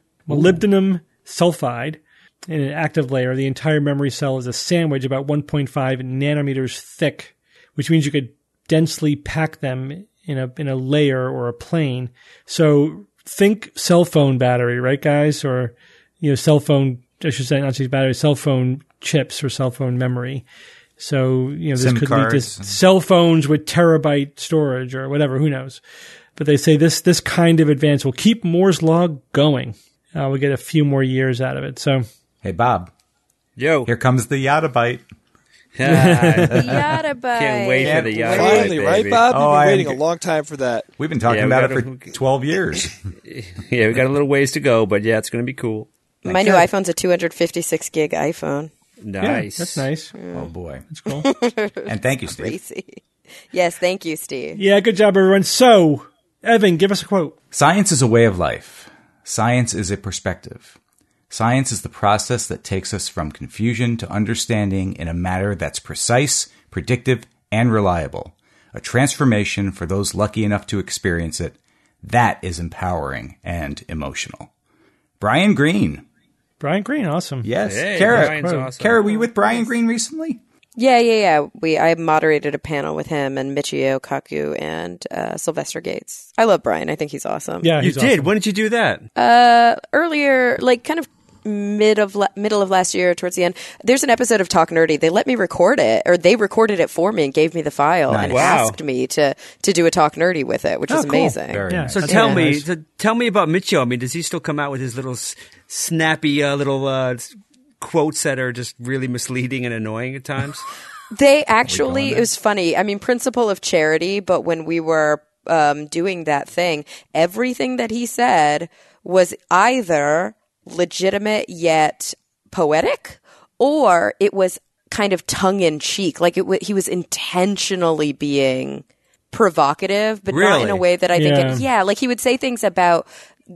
sulfide. In an active layer, the entire memory cell is a sandwich about 1.5 nanometers thick, which means you could densely pack them in a layer or a plane. So think cell phone battery, right, guys? Or, cell phone, I should say, not just battery, cell phone chips or cell phone memory. So, this could lead to cell phones with terabyte storage or whatever, who knows? But they say this kind of advance will keep Moore's Law going. We'll get a few more years out of it. So, hey, Bob. Yo. Here comes the Yottabyte. Yottabyte. Can't wait for the Yottabyte. Finally, right, Bob? You've been waiting a long time for that. We've been talking about it for 12 years. Yeah, we got a little ways to go, but it's going to be cool. My new iPhone's a 256 gig iPhone. Nice. Yeah, that's nice. Oh, boy. That's cool. And thank you, Steve. Crazy. Yes, thank you, Steve. Yeah, good job, everyone. So, Evan, give us a quote. Science is a way of life. Science is a perspective. Science is the process that takes us from confusion to understanding in a manner that's precise, predictive, and reliable. A transformation for those lucky enough to experience it. That is empowering and emotional. Brian Greene. Brian Greene, awesome. Yes. Hey, Kara, Brian's awesome. Kara, were you with Brian Greene recently? Yeah. I moderated a panel with him and Michio Kaku and Sylvester Gates. I love Brian. I think he's awesome. Yeah, You he's did? awesome. When did you do that? Earlier, kind of middle of last year, towards the end, there's an episode of Talk Nerdy. They let me record it, or they recorded it for me and gave me the file and asked me to do a Talk Nerdy with it, which is cool. amazing. Very Yeah. nice. So That's tell very me, nice. tell me about Michio. I mean, does he still come out with his little snappy little quotes that are just really misleading and annoying at times? They actually, it was funny. I mean, principle of charity, but when we were doing that thing, everything that he said was either legitimate yet poetic, or it was kind of tongue-in-cheek. Like he was intentionally being provocative, but not in a way that I think like he would say things about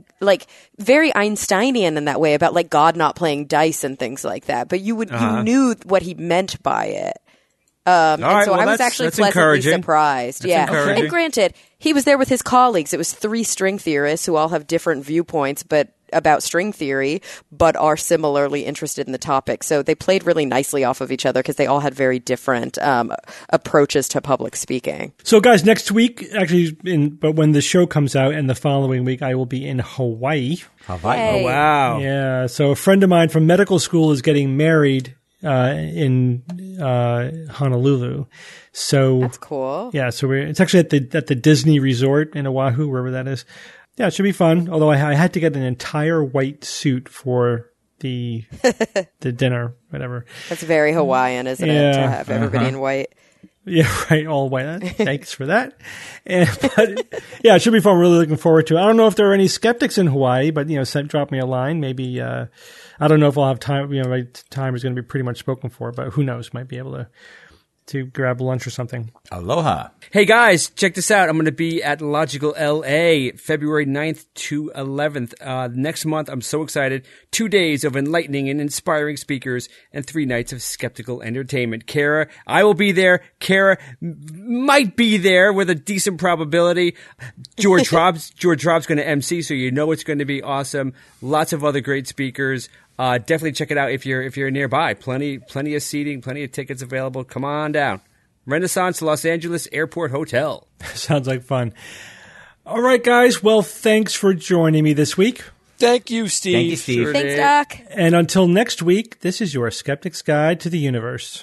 very Einsteinian in that way, about God not playing dice and things like that. But you knew what he meant by it. And so I was actually pleasantly surprised. Encouraging. And granted, he was there with his colleagues. It was 3 string theorists who all have different viewpoints, about string theory, but are similarly interested in the topic. So they played really nicely off of each other because they all had very different approaches to public speaking. So, guys, next week, but when the show comes out and the following week, I will be in Hawaii. Hawaii. Hey. Oh, wow. Yeah. So a friend of mine from medical school is getting married in Honolulu. So That's cool. yeah, so it's actually at the Disney Resort in Oahu, wherever that is. Yeah, it should be fun. Although I had to get an entire white suit for the dinner, whatever. That's very Hawaiian, isn't it? To have everybody in white. Yeah, right. All white. Thanks for that. But yeah, it should be fun. Really looking forward to it. I don't know if there are any skeptics in Hawaii, but drop me a line. Maybe I don't know if I'll have time. My time is going to be pretty much spoken for, but who knows? Might be able to grab lunch or something. Aloha. Hey guys, check this out. I'm going to be at Logical LA February 9th to 11th. Next month, I'm so excited. 2 days of enlightening and inspiring speakers and 3 nights of skeptical entertainment. Kara, I will be there. Kara might be there with a decent probability. George Rob's going to MC, so you know it's going to be awesome. Lots of other great speakers. Definitely check it out if you're nearby. Plenty of seating, plenty of tickets available. Come on down. Renaissance Los Angeles Airport Hotel. Sounds like fun. All right, guys. Well, thanks for joining me this week. Thank you, Steve. Thank you, Steve. Sure Thanks, did. Doc. And until next week, this is your Skeptic's Guide to the Universe.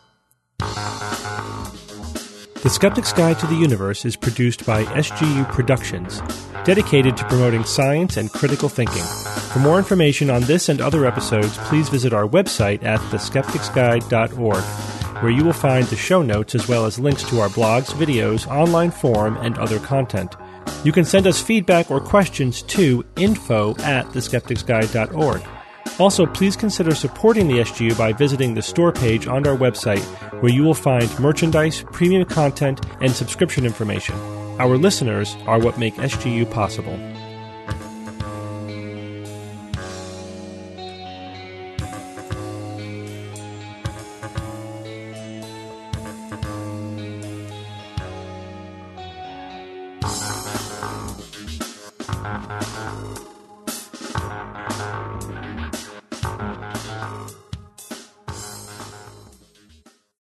The Skeptic's Guide to the Universe is produced by SGU Productions, dedicated to promoting science and critical thinking. For more information on this and other episodes, please visit our website at theskepticsguide.org, where you will find the show notes as well as links to our blogs, videos, online forum, and other content. You can send us feedback or questions to info@theskepticsguide.org. Also, please consider supporting the SGU by visiting the store page on our website, where you will find merchandise, premium content, and subscription information. Our listeners are what make SGU possible.